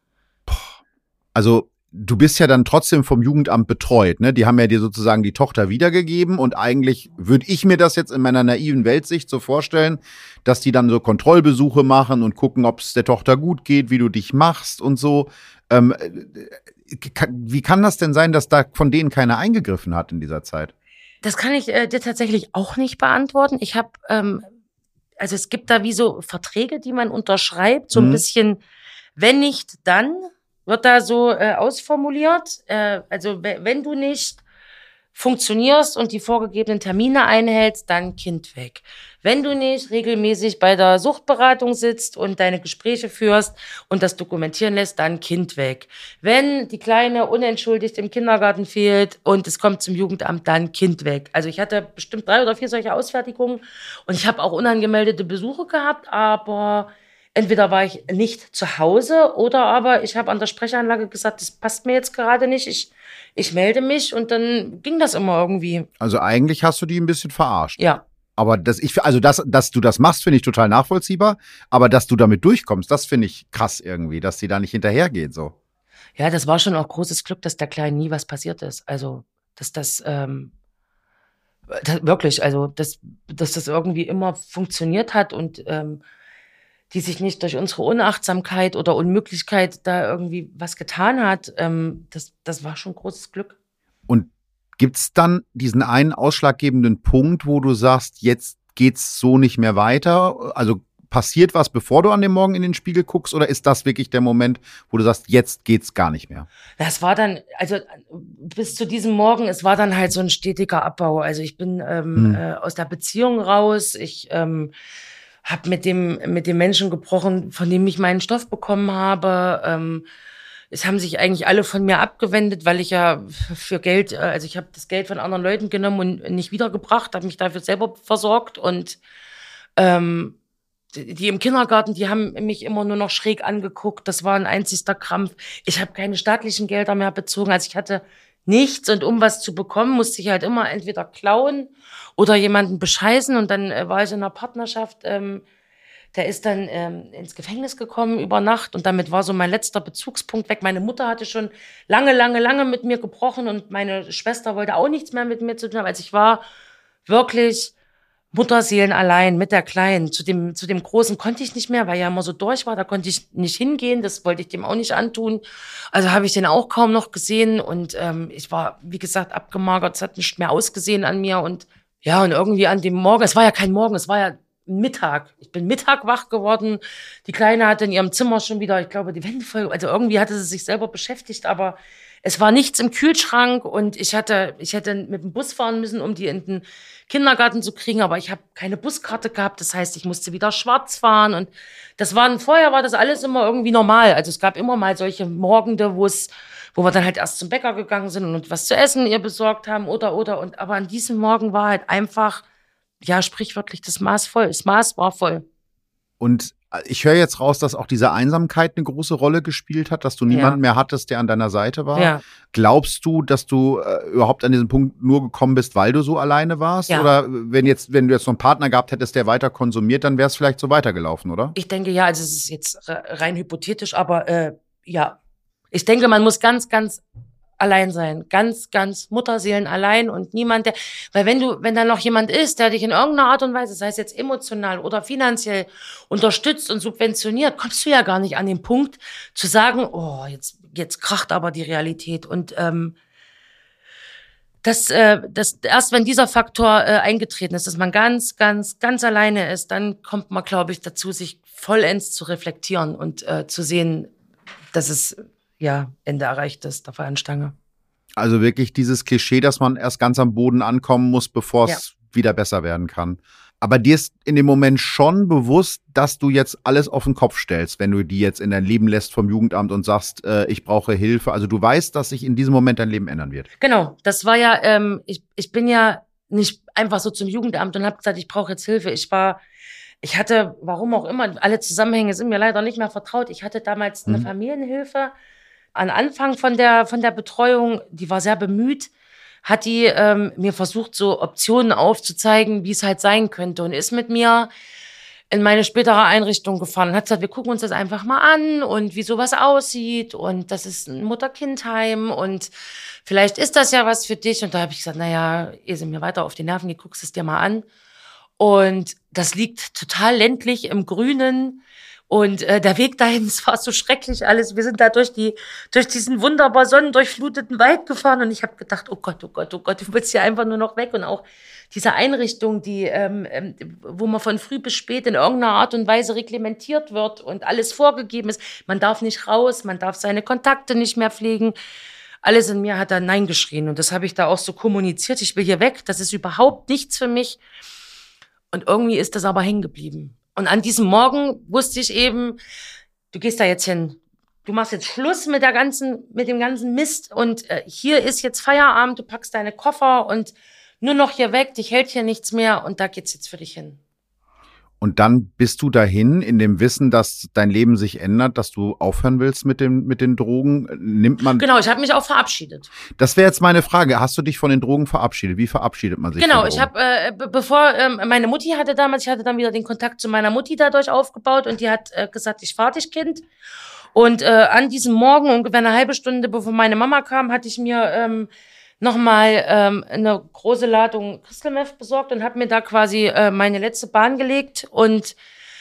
Also du bist ja dann trotzdem vom Jugendamt betreut, ne? Die haben ja dir sozusagen die Tochter wiedergegeben und eigentlich würde ich mir das jetzt in meiner naiven Weltsicht so vorstellen, dass die dann so Kontrollbesuche machen und gucken, ob es der Tochter gut geht, wie du dich machst und so. Ähm, wie kann das denn sein, dass da von denen keiner eingegriffen hat in dieser Zeit? Das kann ich äh, dir tatsächlich auch nicht beantworten. Ich habe, ähm, also es gibt da wie so Verträge, die man unterschreibt, so ein Mhm. bisschen, wenn nicht, dann wird da so äh, ausformuliert. Äh, also w- wenn du nicht funktionierst und die vorgegebenen Termine einhältst, dann Kind weg. Wenn du nicht regelmäßig bei der Suchtberatung sitzt und deine Gespräche führst und das dokumentieren lässt, dann Kind weg. Wenn die Kleine unentschuldigt im Kindergarten fehlt und es kommt zum Jugendamt, dann Kind weg. Also ich hatte bestimmt drei oder vier solche Ausfertigungen und ich habe auch unangemeldete Besuche gehabt, aber entweder war ich nicht zu Hause oder aber ich habe an der Sprechanlage gesagt, das passt mir jetzt gerade nicht, ich, ich melde mich und dann ging das immer irgendwie. Also eigentlich hast du die ein bisschen verarscht. Ja. Aber das, ich, also das, dass du das machst, finde ich total nachvollziehbar. Aber dass du damit durchkommst, das finde ich krass irgendwie, dass die da nicht hinterhergeht so. Ja, das war schon auch großes Glück, dass der Kleinen nie was passiert ist. Also, dass das, ähm, das wirklich, also, dass, dass das irgendwie immer funktioniert hat und ähm, die sich nicht durch unsere Unachtsamkeit oder Unmöglichkeit da irgendwie was getan hat. Ähm, das, das war schon großes Glück. Und gibt's dann diesen einen ausschlaggebenden Punkt, wo du sagst, jetzt geht's so nicht mehr weiter? Also passiert was, bevor du an dem Morgen in den Spiegel guckst, oder ist das wirklich der Moment, wo du sagst, jetzt geht's gar nicht mehr? Das war dann, also bis zu diesem Morgen, es war dann halt so ein stetiger Abbau. Also ich bin ähm, Hm. äh, aus der Beziehung raus. Ich ähm, habe mit dem mit dem Menschen gebrochen, von dem ich meinen Stoff bekommen habe. Ähm, es haben sich eigentlich alle von mir abgewendet, weil ich ja für Geld, äh, also ich habe das Geld von anderen Leuten genommen und nicht wiedergebracht, habe mich dafür selber versorgt und ähm, die die im Kindergarten, die haben mich immer nur noch schräg angeguckt. Das war ein einzigster Krampf. Ich habe keine staatlichen Gelder mehr bezogen. Also ich hatte nichts und um was zu bekommen, musste ich halt immer entweder klauen oder jemanden bescheißen. Und dann äh, war ich in einer Partnerschaft, ähm, der ist dann ähm, ins Gefängnis gekommen über Nacht und damit war so mein letzter Bezugspunkt weg. Meine Mutter hatte schon lange, lange, lange mit mir gebrochen und meine Schwester wollte auch nichts mehr mit mir zu tun haben. Also ich war wirklich Mutterseelen allein mit der Kleinen. Zu dem, zu dem Großen konnte ich nicht mehr, weil er immer so durch war. Da konnte ich nicht hingehen. Das wollte ich dem auch nicht antun. Also habe ich den auch kaum noch gesehen. Und ähm, ich war, wie gesagt, abgemagert. Es hat nicht mehr ausgesehen an mir. Und ja, und irgendwie an dem Morgen, es war ja kein Morgen, es war ja Mittag. Ich bin Mittag wach geworden. Die Kleine hatte in ihrem Zimmer schon wieder, ich glaube, die Wände voll. Also irgendwie hatte sie sich selber beschäftigt, aber es war nichts im Kühlschrank und ich hatte, ich hätte mit dem Bus fahren müssen, um die in den Kindergarten zu kriegen, aber ich habe keine Buskarte gehabt. Das heißt, ich musste wieder schwarz fahren und das waren, vorher war das alles immer irgendwie normal. Also es gab immer mal solche Morgende, wo es, wo wir dann halt erst zum Bäcker gegangen sind und was zu essen ihr besorgt haben oder, oder, und, aber an diesem Morgen war halt einfach, ja, sprichwörtlich das Maß voll. Das Maß war voll. Und ich höre jetzt raus, dass auch diese Einsamkeit eine große Rolle gespielt hat, dass du niemanden Ja. mehr hattest, der an deiner Seite war. Ja. Glaubst du, dass du äh, überhaupt an diesen Punkt nur gekommen bist, weil du so alleine warst? Ja. Oder wenn jetzt, wenn du jetzt noch einen Partner gehabt hättest, der weiter konsumiert, dann wäre es vielleicht so weitergelaufen, oder? Ich denke, ja, also es ist jetzt re- rein hypothetisch, aber äh, ja. Ich denke, man muss ganz, ganz allein sein. Ganz, ganz Mutterseelen allein und niemand, der, weil wenn du, wenn da noch jemand ist, der dich in irgendeiner Art und Weise, sei es jetzt emotional oder finanziell unterstützt und subventioniert, kommst du ja gar nicht an den Punkt zu sagen, oh, jetzt, jetzt kracht aber die Realität. Und ähm, das, äh, das erst wenn dieser Faktor äh, eingetreten ist, dass man ganz, ganz, ganz alleine ist, dann kommt man, glaube ich, dazu, sich vollends zu reflektieren und äh, zu sehen, dass es ja, Ende erreicht ist, der Fahnenstange. Also wirklich dieses Klischee, dass man erst ganz am Boden ankommen muss, bevor es ja. wieder besser werden kann. Aber dir ist in dem Moment schon bewusst, dass du jetzt alles auf den Kopf stellst, wenn du die jetzt in dein Leben lässt vom Jugendamt und sagst, äh, ich brauche Hilfe. Also du weißt, dass sich in diesem Moment dein Leben ändern wird. Genau, das war ja, ähm, ich, ich bin ja nicht einfach so zum Jugendamt und habe gesagt, ich brauche jetzt Hilfe. Ich war, ich hatte, warum auch immer, alle Zusammenhänge sind mir leider nicht mehr vertraut. Ich hatte damals eine mhm. Familienhilfe. An Anfang von der, von der Betreuung, die war sehr bemüht, hat die ähm, mir versucht, so Optionen aufzuzeigen, wie es halt sein könnte und ist mit mir in meine spätere Einrichtung gefahren und hat gesagt, wir gucken uns das einfach mal an und wie sowas aussieht und das ist ein Mutter-Kind-Heim und vielleicht ist das ja was für dich. Und da habe ich gesagt, naja, ihr sind mir weiter auf die Nerven, ihr guckst es dir mal an. Und das liegt total ländlich im Grünen. Und äh, der Weg dahin, es war so schrecklich alles. Wir sind da durch die durch diesen wunderbar sonnendurchfluteten Wald gefahren und ich habe gedacht, oh Gott, oh Gott, oh Gott, du willst hier einfach nur noch weg. Und auch diese Einrichtung, die ähm, wo man von früh bis spät in irgendeiner Art und Weise reglementiert wird und alles vorgegeben ist. Man darf nicht raus, man darf seine Kontakte nicht mehr pflegen. Alles in mir hat da Nein geschrien und das habe ich da auch so kommuniziert. Ich will hier weg, das ist überhaupt nichts für mich. Und irgendwie ist das aber hängen geblieben. Und an diesem Morgen wusste ich eben, du gehst da jetzt hin. Du machst jetzt Schluss mit der ganzen, mit dem ganzen Mist. Und äh, hier ist jetzt Feierabend. Du packst deine Koffer und nur noch hier weg. Dich hält hier nichts mehr. Und da geht's jetzt für dich hin. Und dann bist du dahin in dem Wissen, dass dein Leben sich ändert, dass du aufhören willst mit dem, mit den Drogen. Nimmt man. Genau, ich habe mich auch verabschiedet. Das wäre jetzt meine Frage. Hast du dich von den Drogen verabschiedet? Wie verabschiedet man sich? Genau, ich habe, äh, be- bevor ähm, meine Mutti hatte damals, ich hatte dann wieder den Kontakt zu meiner Mutti dadurch aufgebaut und die hat äh, gesagt, ich fahr dich, Kind. Und äh, an diesem Morgen, ungefähr eine halbe Stunde bevor meine Mama kam, hatte ich mir ähm, nochmal ähm, eine große Ladung Crystal Meth besorgt und habe mir da quasi äh, meine letzte Bahn gelegt und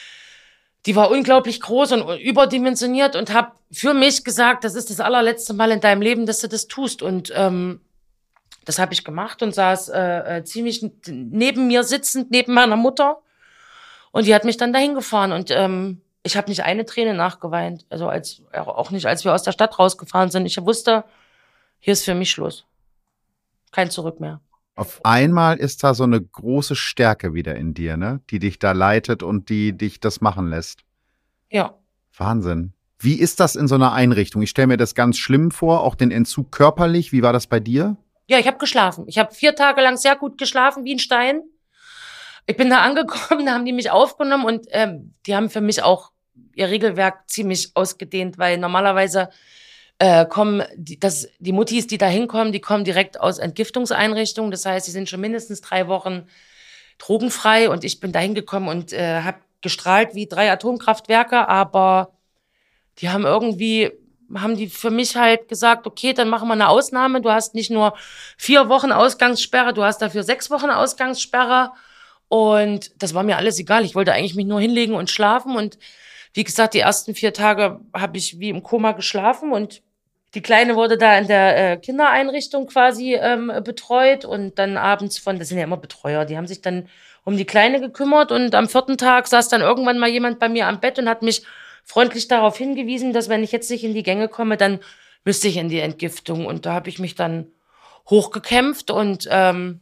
die war unglaublich groß und überdimensioniert und habe für mich gesagt, das ist das allerletzte Mal in deinem Leben, dass du das tust und ähm, das habe ich gemacht und saß äh, ziemlich neben mir sitzend, neben meiner Mutter und die hat mich dann dahin gefahren und ähm, ich habe nicht eine Träne nachgeweint, also als auch nicht, als wir aus der Stadt rausgefahren sind. Ich wusste, hier ist für mich Schluss. Kein Zurück mehr. Auf einmal ist da so eine große Stärke wieder in dir, ne? Die dich da leitet und die dich das machen lässt. Ja. Wahnsinn. Wie ist das in so einer Einrichtung? Ich stelle mir das ganz schlimm vor, auch den Entzug körperlich. Wie war das bei dir? Ja, ich habe geschlafen. Ich habe vier Tage lang sehr gut geschlafen, wie ein Stein. Ich bin da angekommen, da haben die mich aufgenommen und ähm, die haben für mich auch ihr Regelwerk ziemlich ausgedehnt, weil normalerweise Äh, kommen die, das, die Muttis, die da hinkommen, die kommen direkt aus Entgiftungseinrichtungen. Das heißt, sie sind schon mindestens drei Wochen drogenfrei. Und ich bin da hingekommen und äh, habe gestrahlt wie drei Atomkraftwerke. Aber die haben irgendwie, haben die für mich halt gesagt, okay, dann machen wir eine Ausnahme. Du hast nicht nur vier Wochen Ausgangssperre, du hast dafür sechs Wochen Ausgangssperre. Und das war mir alles egal. Ich wollte eigentlich mich nur hinlegen und schlafen. Und wie gesagt, die ersten vier Tage habe ich wie im Koma geschlafen und die Kleine wurde da in der äh, Kindereinrichtung quasi ähm, betreut und dann abends von, das sind ja immer Betreuer, die haben sich dann um die Kleine gekümmert und am vierten Tag saß dann irgendwann mal jemand bei mir am Bett und hat mich freundlich darauf hingewiesen, dass wenn ich jetzt nicht in die Gänge komme, dann müsste ich in die Entgiftung und da habe ich mich dann hochgekämpft und ähm,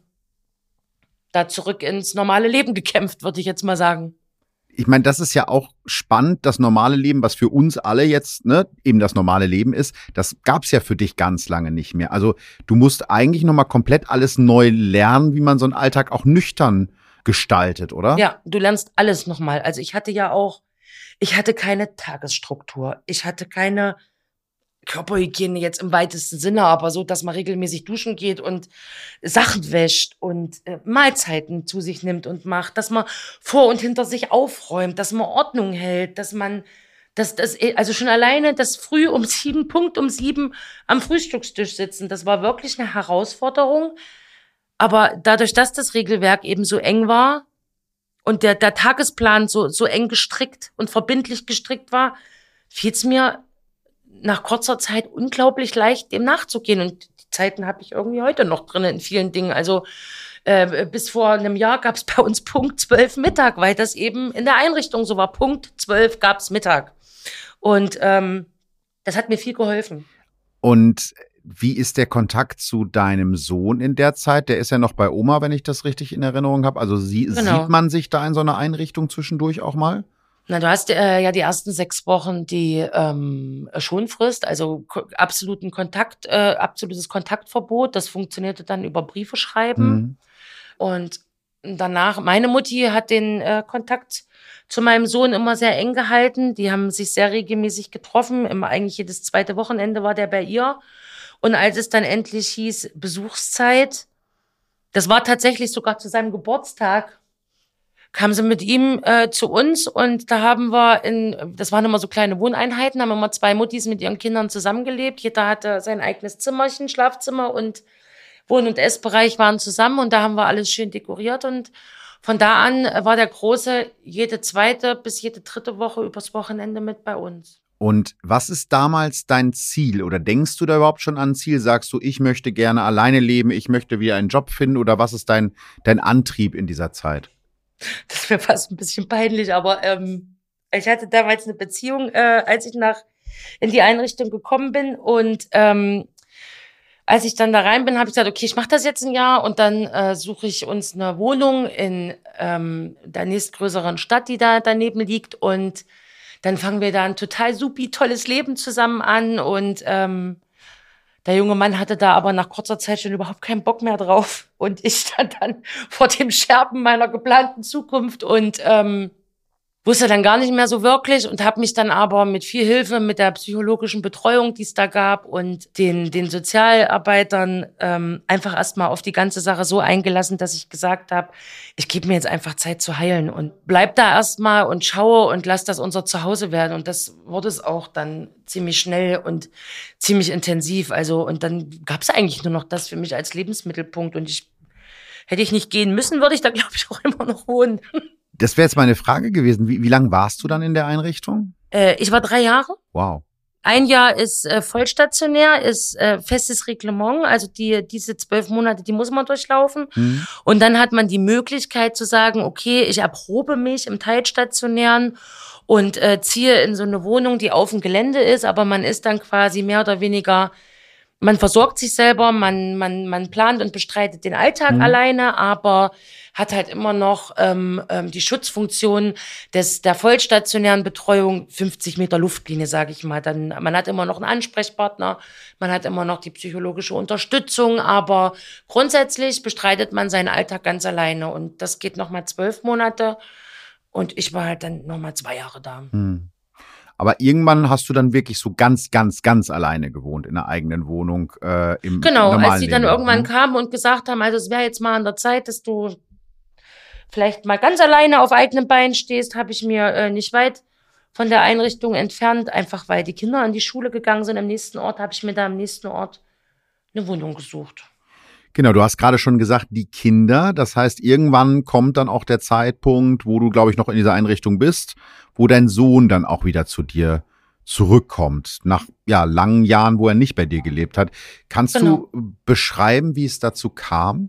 da zurück ins normale Leben gekämpft, würde ich jetzt mal sagen. Ich meine, das ist ja auch spannend, das normale Leben, was für uns alle jetzt ne, eben das normale Leben ist, das gab's ja für dich ganz lange nicht mehr. Also du musst eigentlich nochmal komplett alles neu lernen, wie man so einen Alltag auch nüchtern gestaltet, oder? Ja, du lernst alles nochmal. Also ich hatte ja auch, ich hatte keine Tagesstruktur, ich hatte keine Körperhygiene jetzt im weitesten Sinne, aber so, dass man regelmäßig duschen geht und Sachen wäscht und äh, Mahlzeiten zu sich nimmt und macht, dass man vor und hinter sich aufräumt, dass man Ordnung hält, dass man Das, das, also schon alleine das früh um sieben, Punkt um sieben am Frühstückstisch sitzen, das war wirklich eine Herausforderung. Aber dadurch, dass das Regelwerk eben so eng war und der, der Tagesplan so, so eng gestrickt und verbindlich gestrickt war, fiel es mir nach kurzer Zeit unglaublich leicht, dem nachzugehen. Und die Zeiten habe ich irgendwie heute noch drin in vielen Dingen. Also äh, bis vor einem Jahr gab es bei uns Punkt zwölf Mittag, weil das eben in der Einrichtung so war. Punkt zwölf gab es Mittag. Und ähm, das hat mir viel geholfen. Und wie ist der Kontakt zu deinem Sohn in der Zeit? Der ist ja noch bei Oma, wenn ich das richtig in Erinnerung habe. Also sie, genau. Sieht man sich da in so einer Einrichtung zwischendurch auch mal? Na, du hast äh, ja die ersten sechs Wochen die ähm, Schonfrist, also ko- absoluten Kontakt, äh, absolutes Kontaktverbot. Das funktionierte dann über Briefe schreiben. Mhm. Und danach, meine Mutti hat den äh, Kontakt zu meinem Sohn immer sehr eng gehalten. Die haben sich sehr regelmäßig getroffen. Immer eigentlich jedes zweite Wochenende war der bei ihr. Und als es dann endlich hieß Besuchszeit, das war tatsächlich sogar zu seinem Geburtstag, kam sie mit ihm äh, zu uns und da haben wir in, das waren immer so kleine Wohneinheiten, haben immer zwei Muttis mit ihren Kindern zusammengelebt. Jeder hatte sein eigenes Zimmerchen, Schlafzimmer und Wohn- und Essbereich waren zusammen und da haben wir alles schön dekoriert und von da an war der Große jede zweite bis jede dritte Woche übers Wochenende mit bei uns. Und was ist damals dein Ziel? Oder denkst du da überhaupt schon an ein Ziel? Sagst du, ich möchte gerne alleine leben, ich möchte wieder einen Job finden? Oder was ist dein, dein Antrieb in dieser Zeit? Das ist mir fast ein bisschen peinlich, aber ähm, ich hatte damals eine Beziehung, äh, als ich nach in die Einrichtung gekommen bin. Und ähm, als ich dann da rein bin, habe ich gesagt, okay, ich mache das jetzt ein Jahr und dann äh, suche ich uns eine Wohnung in ähm, der nächstgrößeren Stadt, die da daneben liegt. Und dann fangen wir da ein total supi tolles Leben zusammen an. Und ähm, der junge Mann hatte da aber nach kurzer Zeit schon überhaupt keinen Bock mehr drauf. Und ich stand dann vor dem Scherben meiner geplanten Zukunft und ähm, wusste dann gar nicht mehr so wirklich und habe mich dann aber mit viel Hilfe, mit der psychologischen Betreuung, die es da gab und den den Sozialarbeitern ähm, einfach erstmal auf die ganze Sache so eingelassen, dass ich gesagt habe, ich gebe mir jetzt einfach Zeit zu heilen und bleib da erstmal und schaue und lass das unser Zuhause werden. Und das wurde es auch dann ziemlich schnell und ziemlich intensiv. Also und dann gab es eigentlich nur noch das für mich als Lebensmittelpunkt. Und ich hätte ich nicht gehen müssen, würde ich da, glaube ich, auch immer noch wohnen. Das wäre jetzt meine Frage gewesen. Wie, wie lange warst du dann in der Einrichtung? Äh, ich war drei Jahre. Wow. Ein Jahr ist äh, vollstationär, ist äh, festes Reglement. Also die diese zwölf Monate, die muss man durchlaufen. Mhm. Und dann hat man die Möglichkeit zu sagen, okay, ich erprobe mich im Teilstationären und äh, ziehe in so eine Wohnung, die auf dem Gelände ist. Aber man ist dann quasi mehr oder weniger, man versorgt sich selber, man man man plant und bestreitet den Alltag mhm. alleine, aber hat halt immer noch ähm, ähm, die Schutzfunktion des der vollstationären Betreuung, fünfzig Meter Luftlinie, sage ich mal. Dann man hat immer noch einen Ansprechpartner, man hat immer noch die psychologische Unterstützung, aber grundsätzlich bestreitet man seinen Alltag ganz alleine und das geht noch mal zwölf Monate und ich war halt dann noch mal zwei Jahre da. Hm. Aber irgendwann hast du dann wirklich so ganz, ganz, ganz alleine gewohnt in einer eigenen Wohnung äh, im Genau, normalen als die dann Leben. irgendwann kamen und gesagt haben, also es wäre jetzt mal an der Zeit, dass du vielleicht mal ganz alleine auf eigenen Beinen stehst, habe ich mir äh, nicht weit von der Einrichtung entfernt, einfach weil die Kinder an die Schule gegangen sind. Am nächsten Ort habe ich mir da am nächsten Ort eine Wohnung gesucht. Genau, du hast gerade schon gesagt, die Kinder. Das heißt, irgendwann kommt dann auch der Zeitpunkt, wo du, glaube ich, noch in dieser Einrichtung bist, wo dein Sohn dann auch wieder zu dir zurückkommt, nach ja langen Jahren, wo er nicht bei dir gelebt hat. Kannst genau. du beschreiben, wie es dazu kam?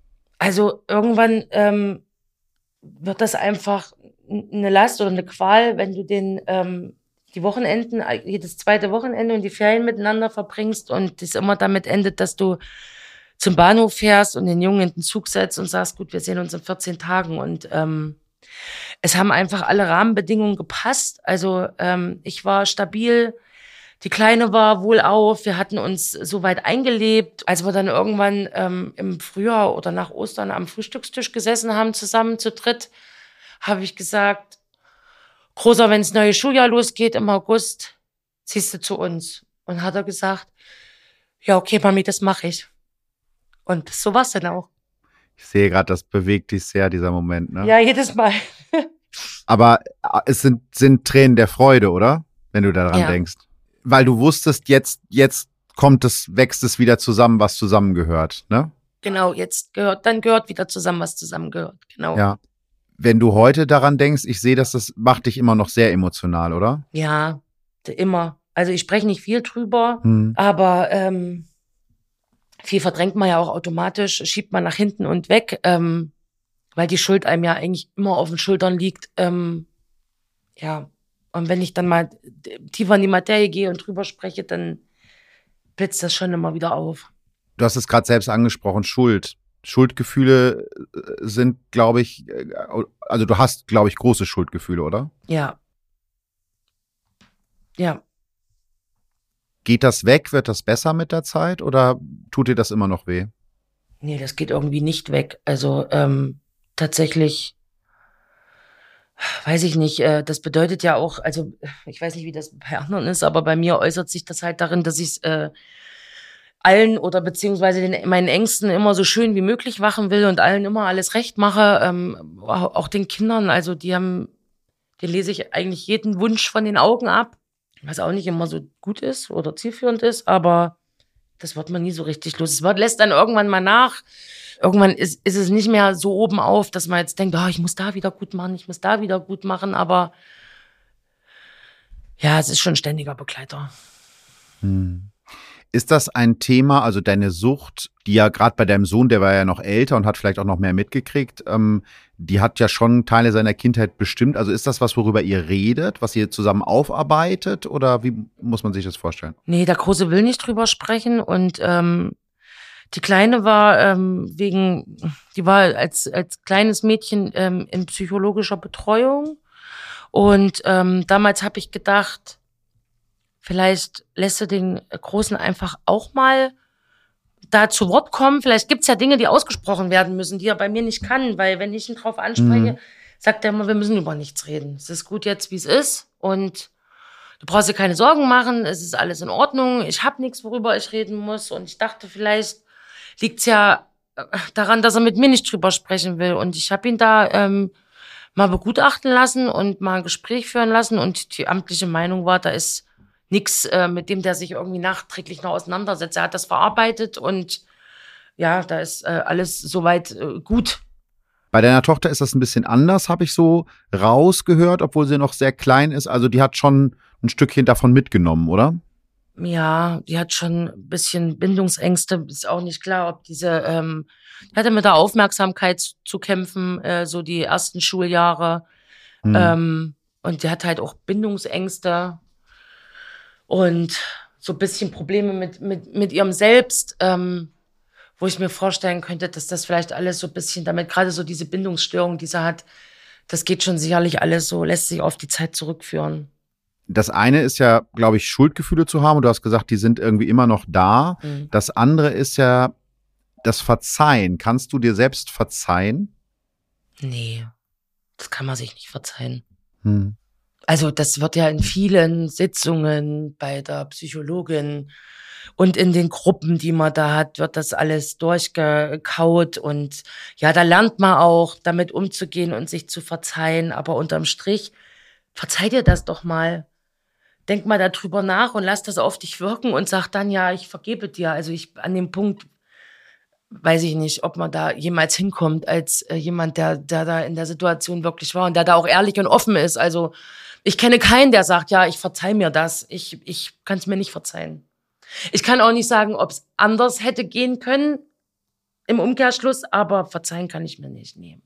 Also irgendwann ähm, wird das einfach eine Last oder eine Qual, wenn du den ähm, die Wochenenden, jedes zweite Wochenende und die Ferien miteinander verbringst und es immer damit endet, dass du zum Bahnhof fährst und den Jungen in den Zug setzt und sagst, gut, wir sehen uns in vierzehn Tagen. Und ähm, es haben einfach alle Rahmenbedingungen gepasst. Also ähm, ich war stabil, die Kleine war wohlauf, wir hatten uns soweit eingelebt. Als wir dann irgendwann ähm, im Frühjahr oder nach Ostern am Frühstückstisch gesessen haben, zusammen zu dritt, habe ich gesagt, Großer, wenn das neue Schuljahr losgeht im August, ziehst du zu uns. Und hat er gesagt, ja, okay, Mami, das mache ich. Und so war es dann auch. Ich sehe gerade, das bewegt dich sehr, dieser Moment, ne? Ja, jedes Mal. Aber es sind, sind Tränen der Freude, oder? wenn du daran Ja. denkst. Weil du wusstest, jetzt, jetzt kommt es, wächst es wieder zusammen, was zusammengehört, ne? Genau, jetzt gehört, dann gehört wieder zusammen, was zusammengehört. Genau. Ja. Wenn du heute daran denkst, ich sehe, dass das macht dich immer noch sehr emotional, oder? Ja, immer. Also ich spreche nicht viel drüber, Hm. aber ähm, viel verdrängt man ja auch automatisch, schiebt man nach hinten und weg, ähm, weil die Schuld einem ja eigentlich immer auf den Schultern liegt. Ähm, ja, und wenn ich dann mal tiefer in die Materie gehe und drüber spreche, dann blitzt das schon immer wieder auf. Du hast es gerade selbst angesprochen, Schuld. Schuldgefühle äh, sind, glaube ich, äh, also du hast, glaube ich, große Schuldgefühle, oder? Ja. Ja. Geht das weg? Wird das besser mit der Zeit oder tut dir das immer noch weh? Nee, das geht irgendwie nicht weg. Also ähm, tatsächlich, weiß ich nicht, äh, das bedeutet ja auch, also ich weiß nicht, wie das bei anderen ist, aber bei mir äußert sich das halt darin, dass ich es äh, allen oder beziehungsweise den, meinen Ängsten immer so schön wie möglich machen will und allen immer alles recht mache, ähm, auch den Kindern, also die haben, den lese ich eigentlich jeden Wunsch von den Augen ab, was auch nicht immer so gut ist oder zielführend ist, aber das wird man nie so richtig los. Es wird, lässt dann irgendwann mal nach. Irgendwann ist, ist es nicht mehr so oben auf, dass man jetzt denkt, oh, ich muss da wieder gut machen, ich muss da wieder gut machen, aber ja, es ist schon ein ständiger Begleiter. Hm. Ist das ein Thema, also deine Sucht, die ja gerade bei deinem Sohn, der war ja noch älter und hat vielleicht auch noch mehr mitgekriegt, ähm, die hat ja schon Teile seiner Kindheit bestimmt. Also ist das was, worüber ihr redet, was ihr zusammen aufarbeitet oder wie muss man sich das vorstellen? Nee, der Große will nicht drüber sprechen und ähm, die Kleine war ähm, wegen, die war als als kleines Mädchen ähm, in psychologischer Betreuung und ähm, damals habe ich gedacht, vielleicht lässt du den Großen einfach auch mal da zu Wort kommen. Vielleicht gibt's ja Dinge, die ausgesprochen werden müssen, die er bei mir nicht kann. Weil wenn ich ihn drauf anspreche, Mhm. sagt er immer, wir müssen über nichts reden. Es ist gut jetzt, wie es ist. Und du brauchst dir keine Sorgen machen. Es ist alles in Ordnung. Ich habe nichts, worüber ich reden muss. Und ich dachte, vielleicht liegt's ja daran, dass er mit mir nicht drüber sprechen will. Und ich habe ihn da ähm, mal begutachten lassen und mal ein Gespräch führen lassen. Und die amtliche Meinung war, da ist nichts, äh, mit dem der sich irgendwie nachträglich noch auseinandersetzt. Er hat das verarbeitet und ja, da ist äh, alles soweit äh, gut. Bei deiner Tochter ist das ein bisschen anders, habe ich so rausgehört, obwohl sie noch sehr klein ist. Also die hat schon ein Stückchen davon mitgenommen, oder? Ja, die hat schon ein bisschen Bindungsängste. Ist auch nicht klar, ob diese, ähm, die hatte mit der Aufmerksamkeit zu, zu kämpfen, äh, so die ersten Schuljahre. Hm. Ähm, und die hat halt auch Bindungsängste. Und so ein bisschen Probleme mit, mit, mit ihrem Selbst, ähm, wo ich mir vorstellen könnte, dass das vielleicht alles so ein bisschen damit, gerade so diese Bindungsstörung, die sie hat, das geht schon sicherlich alles so, lässt sich auf die Zeit zurückführen. Das eine ist ja, glaube ich, Schuldgefühle zu haben. Und du hast gesagt, die sind irgendwie immer noch da. Mhm. Das andere ist ja das Verzeihen. Kannst du dir selbst verzeihen? Nee, das kann man sich nicht verzeihen. Hm. Also das wird ja in vielen Sitzungen bei der Psychologin und in den Gruppen, die man da hat, wird das alles durchgekaut. Und ja, da lernt man auch, damit umzugehen und sich zu verzeihen. Aber unterm Strich, verzeih dir das doch mal. Denk mal darüber nach und lass das auf dich wirken und sag dann, ja, ich vergebe dir. Also ich an dem Punkt weiß ich nicht, ob man da jemals hinkommt als äh, jemand, der, der da in der Situation wirklich war und der da auch ehrlich und offen ist. Also ich kenne keinen, der sagt, ja, ich verzeih mir das. Ich, ich kann es mir nicht verzeihen. Ich kann auch nicht sagen, ob es anders hätte gehen können im Umkehrschluss, aber verzeihen kann ich mir nicht nehmen.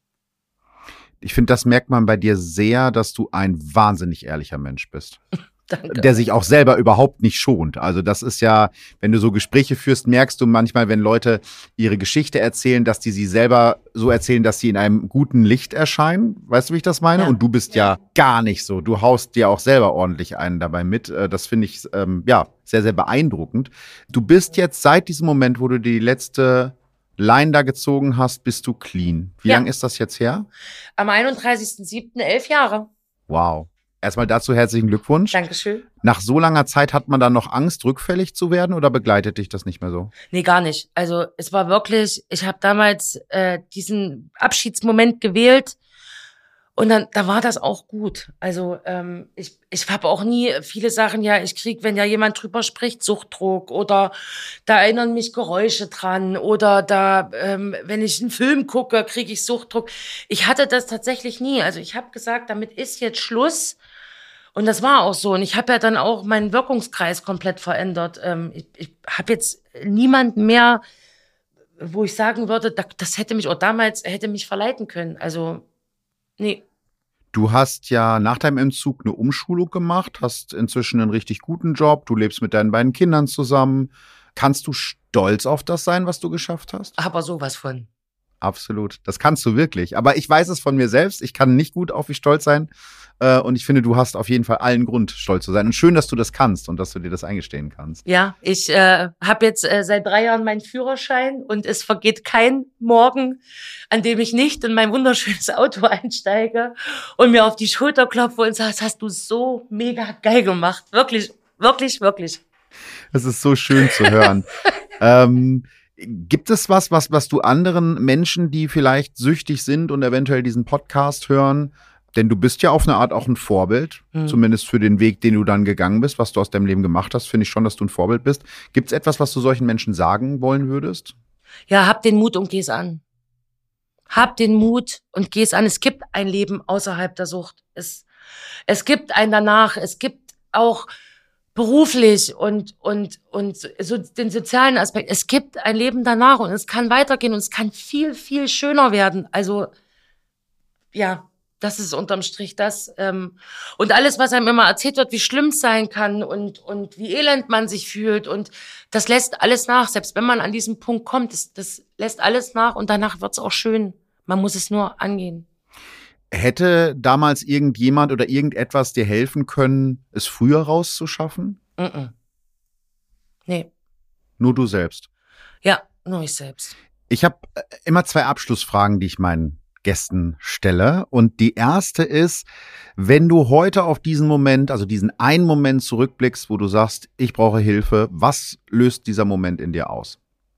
Ich finde, das merkt man bei dir sehr, dass du ein wahnsinnig ehrlicher Mensch bist. Danke. Der sich auch selber überhaupt nicht schont. Also das ist ja, wenn du so Gespräche führst, merkst du manchmal, wenn Leute ihre Geschichte erzählen, dass die sie selber so erzählen, dass sie in einem guten Licht erscheinen. Weißt du, wie ich das meine? Ja. Und du bist ja gar nicht so. Du haust dir auch selber ordentlich einen dabei mit. Das finde ich ähm, ja sehr, sehr beeindruckend. Du bist jetzt seit diesem Moment, wo du die letzte Line da gezogen hast, bist du clean. Wie Ja. lange ist das jetzt her? Am einunddreißigsten siebten elf Jahre. Wow. Erstmal dazu herzlichen Glückwunsch. Dankeschön. Nach so langer Zeit hat man dann noch Angst, rückfällig zu werden oder begleitet dich das nicht mehr so? Nee, gar nicht. Also es war wirklich, ich habe damals äh, diesen Abschiedsmoment gewählt Und dann, da war das auch gut. Also ähm, ich, ich habe auch nie viele Sachen, ja, ich krieg, wenn ja jemand drüber spricht, Suchtdruck oder da erinnern mich Geräusche dran oder da, ähm, wenn ich einen Film gucke, kriege ich Suchtdruck. Ich hatte das tatsächlich nie. Also ich habe gesagt, damit ist jetzt Schluss. Und das war auch so. Und ich habe ja dann auch meinen Wirkungskreis komplett verändert. Ähm, ich ich habe jetzt niemanden mehr, wo ich sagen würde, das hätte mich, oder damals hätte mich verleiten können. Also nee. Du hast ja nach deinem Entzug eine Umschulung gemacht, hast inzwischen einen richtig guten Job, du lebst mit deinen beiden Kindern zusammen. Kannst du stolz auf das sein, was du geschafft hast? Aber sowas von. Absolut, das kannst du wirklich. Aber ich weiß es von mir selbst, ich kann nicht gut auf mich stolz sein. Und ich finde, du hast auf jeden Fall allen Grund, stolz zu sein. Und schön, dass du das kannst und dass du dir das eingestehen kannst. Ja, ich äh, habe jetzt äh, seit drei Jahren meinen Führerschein und es vergeht kein Morgen, an dem ich nicht in mein wunderschönes Auto einsteige und mir auf die Schulter klopfe und sage, das hast du so mega geil gemacht. Wirklich, wirklich, wirklich. Das ist so schön zu hören. ähm, gibt es was, was, was du anderen Menschen, die vielleicht süchtig sind und eventuell diesen Podcast hören, denn du bist ja auf eine Art auch ein Vorbild, mhm. zumindest für den Weg, den du dann gegangen bist, was du aus deinem Leben gemacht hast, finde ich schon, dass du ein Vorbild bist. Gibt es etwas, was du solchen Menschen sagen wollen würdest? Ja, hab den Mut und geh's an. Hab den Mut und geh's an. Es gibt ein Leben außerhalb der Sucht. Es, es gibt ein danach. Es gibt auch beruflich und, und, und so den sozialen Aspekt. Es gibt ein Leben danach und es kann weitergehen und es kann viel, viel schöner werden. Also, ja. Das ist unterm Strich das. Ähm, und alles, was einem immer erzählt wird, wie schlimm es sein kann und, und wie elend man sich fühlt. Und das lässt alles nach. Selbst wenn man an diesen Punkt kommt, das, das lässt alles nach und danach wird's auch schön. Man muss es nur angehen. Hätte damals irgendjemand oder irgendetwas dir helfen können, es früher rauszuschaffen? Mm-mm. Nee. Nur du selbst? Ja, nur ich selbst. Ich habe immer zwei Abschlussfragen, die ich meinen Gästen stelle. Und die erste ist, wenn du heute auf diesen Moment, also diesen einen Moment zurückblickst, wo du sagst, ich brauche Hilfe, was löst dieser Moment in dir aus?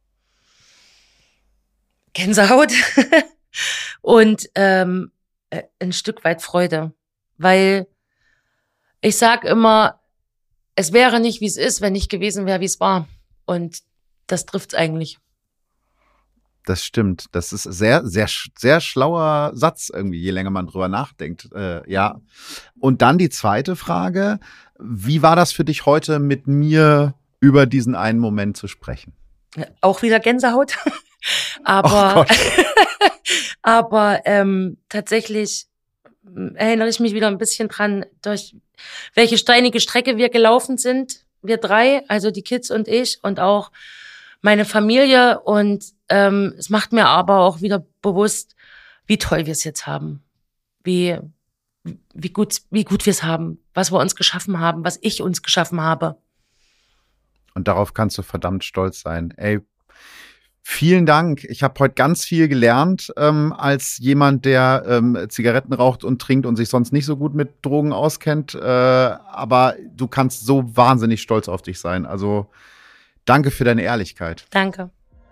Gänsehaut und ähm, ein Stück weit Freude. Weil ich sag immer, es wäre nicht, wie es ist, wenn nicht gewesen wäre, wie es war. Und das trifft's eigentlich. Das stimmt. Das ist sehr, sehr, sehr schlauer Satz irgendwie, je länger man drüber nachdenkt. Äh, ja. Und dann die zweite Frage. Wie war das für dich heute, mit mir über diesen einen Moment zu sprechen? Auch wieder Gänsehaut. aber, aber ähm, tatsächlich erinnere ich mich wieder ein bisschen dran, durch welche steinige Strecke wir gelaufen sind. Wir drei, also die Kids und ich und auch meine Familie, und ähm, es macht mir aber auch wieder bewusst, wie toll wir es jetzt haben, wie wie gut wie gut wir es haben, was wir uns geschaffen haben, was ich uns geschaffen habe. Und darauf kannst du verdammt stolz sein. Ey, vielen Dank. Ich habe heute ganz viel gelernt ähm, als jemand, der ähm, Zigaretten raucht und trinkt und sich sonst nicht so gut mit Drogen auskennt. Äh, aber du kannst so wahnsinnig stolz auf dich sein. Also danke für deine Ehrlichkeit. Danke.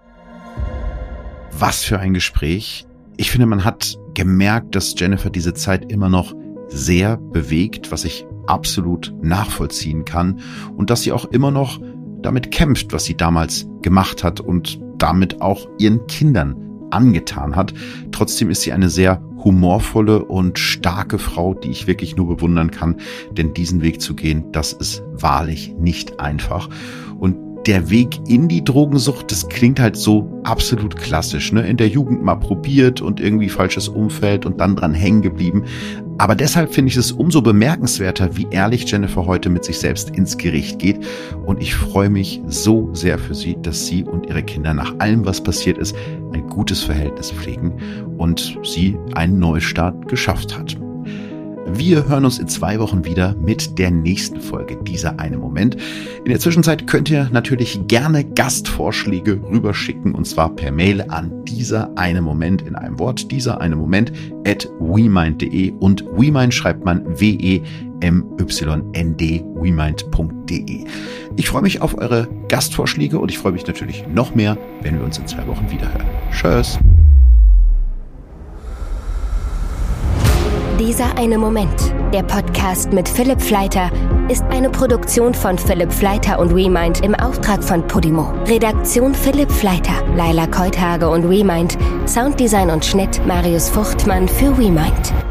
Was für ein Gespräch. Ich finde, man hat gemerkt, dass Jennifer diese Zeit immer noch sehr bewegt, was ich absolut nachvollziehen kann, und dass sie auch immer noch damit kämpft, was sie damals gemacht hat und damit auch ihren Kindern angetan hat. Trotzdem ist sie eine sehr humorvolle und starke Frau, die ich wirklich nur bewundern kann, denn diesen Weg zu gehen, das ist wahrlich nicht einfach. Und der Weg in die Drogensucht, das klingt halt so absolut klassisch, ne? In der Jugend mal probiert und irgendwie falsches Umfeld und dann dran hängen geblieben. Aber deshalb finde ich es umso bemerkenswerter, wie ehrlich Jennifer heute mit sich selbst ins Gericht geht. Und ich freue mich so sehr für sie, dass sie und ihre Kinder nach allem, was passiert ist, ein gutes Verhältnis pflegen und sie einen Neustart geschafft hat. Wir hören uns in zwei Wochen wieder mit der nächsten Folge Dieser eine Moment. In der Zwischenzeit könnt ihr natürlich gerne Gastvorschläge rüberschicken, und zwar per Mail an dieser eine Moment in einem Wort, dieser eine Moment at wemind punkt de, und Wemind schreibt man W E M Y N D, wemind punkt de. Ich freue mich auf eure Gastvorschläge und ich freue mich natürlich noch mehr, wenn wir uns in zwei Wochen wieder hören. Tschüss. Dieser eine Moment, der Podcast mit Philipp Fleiter, ist eine Produktion von Philipp Fleiter und WeMind im Auftrag von Podimo. Redaktion Philipp Fleiter, Laila Keuthage und WeMind. Sounddesign und Schnitt Marius Fuchtmann für WeMind.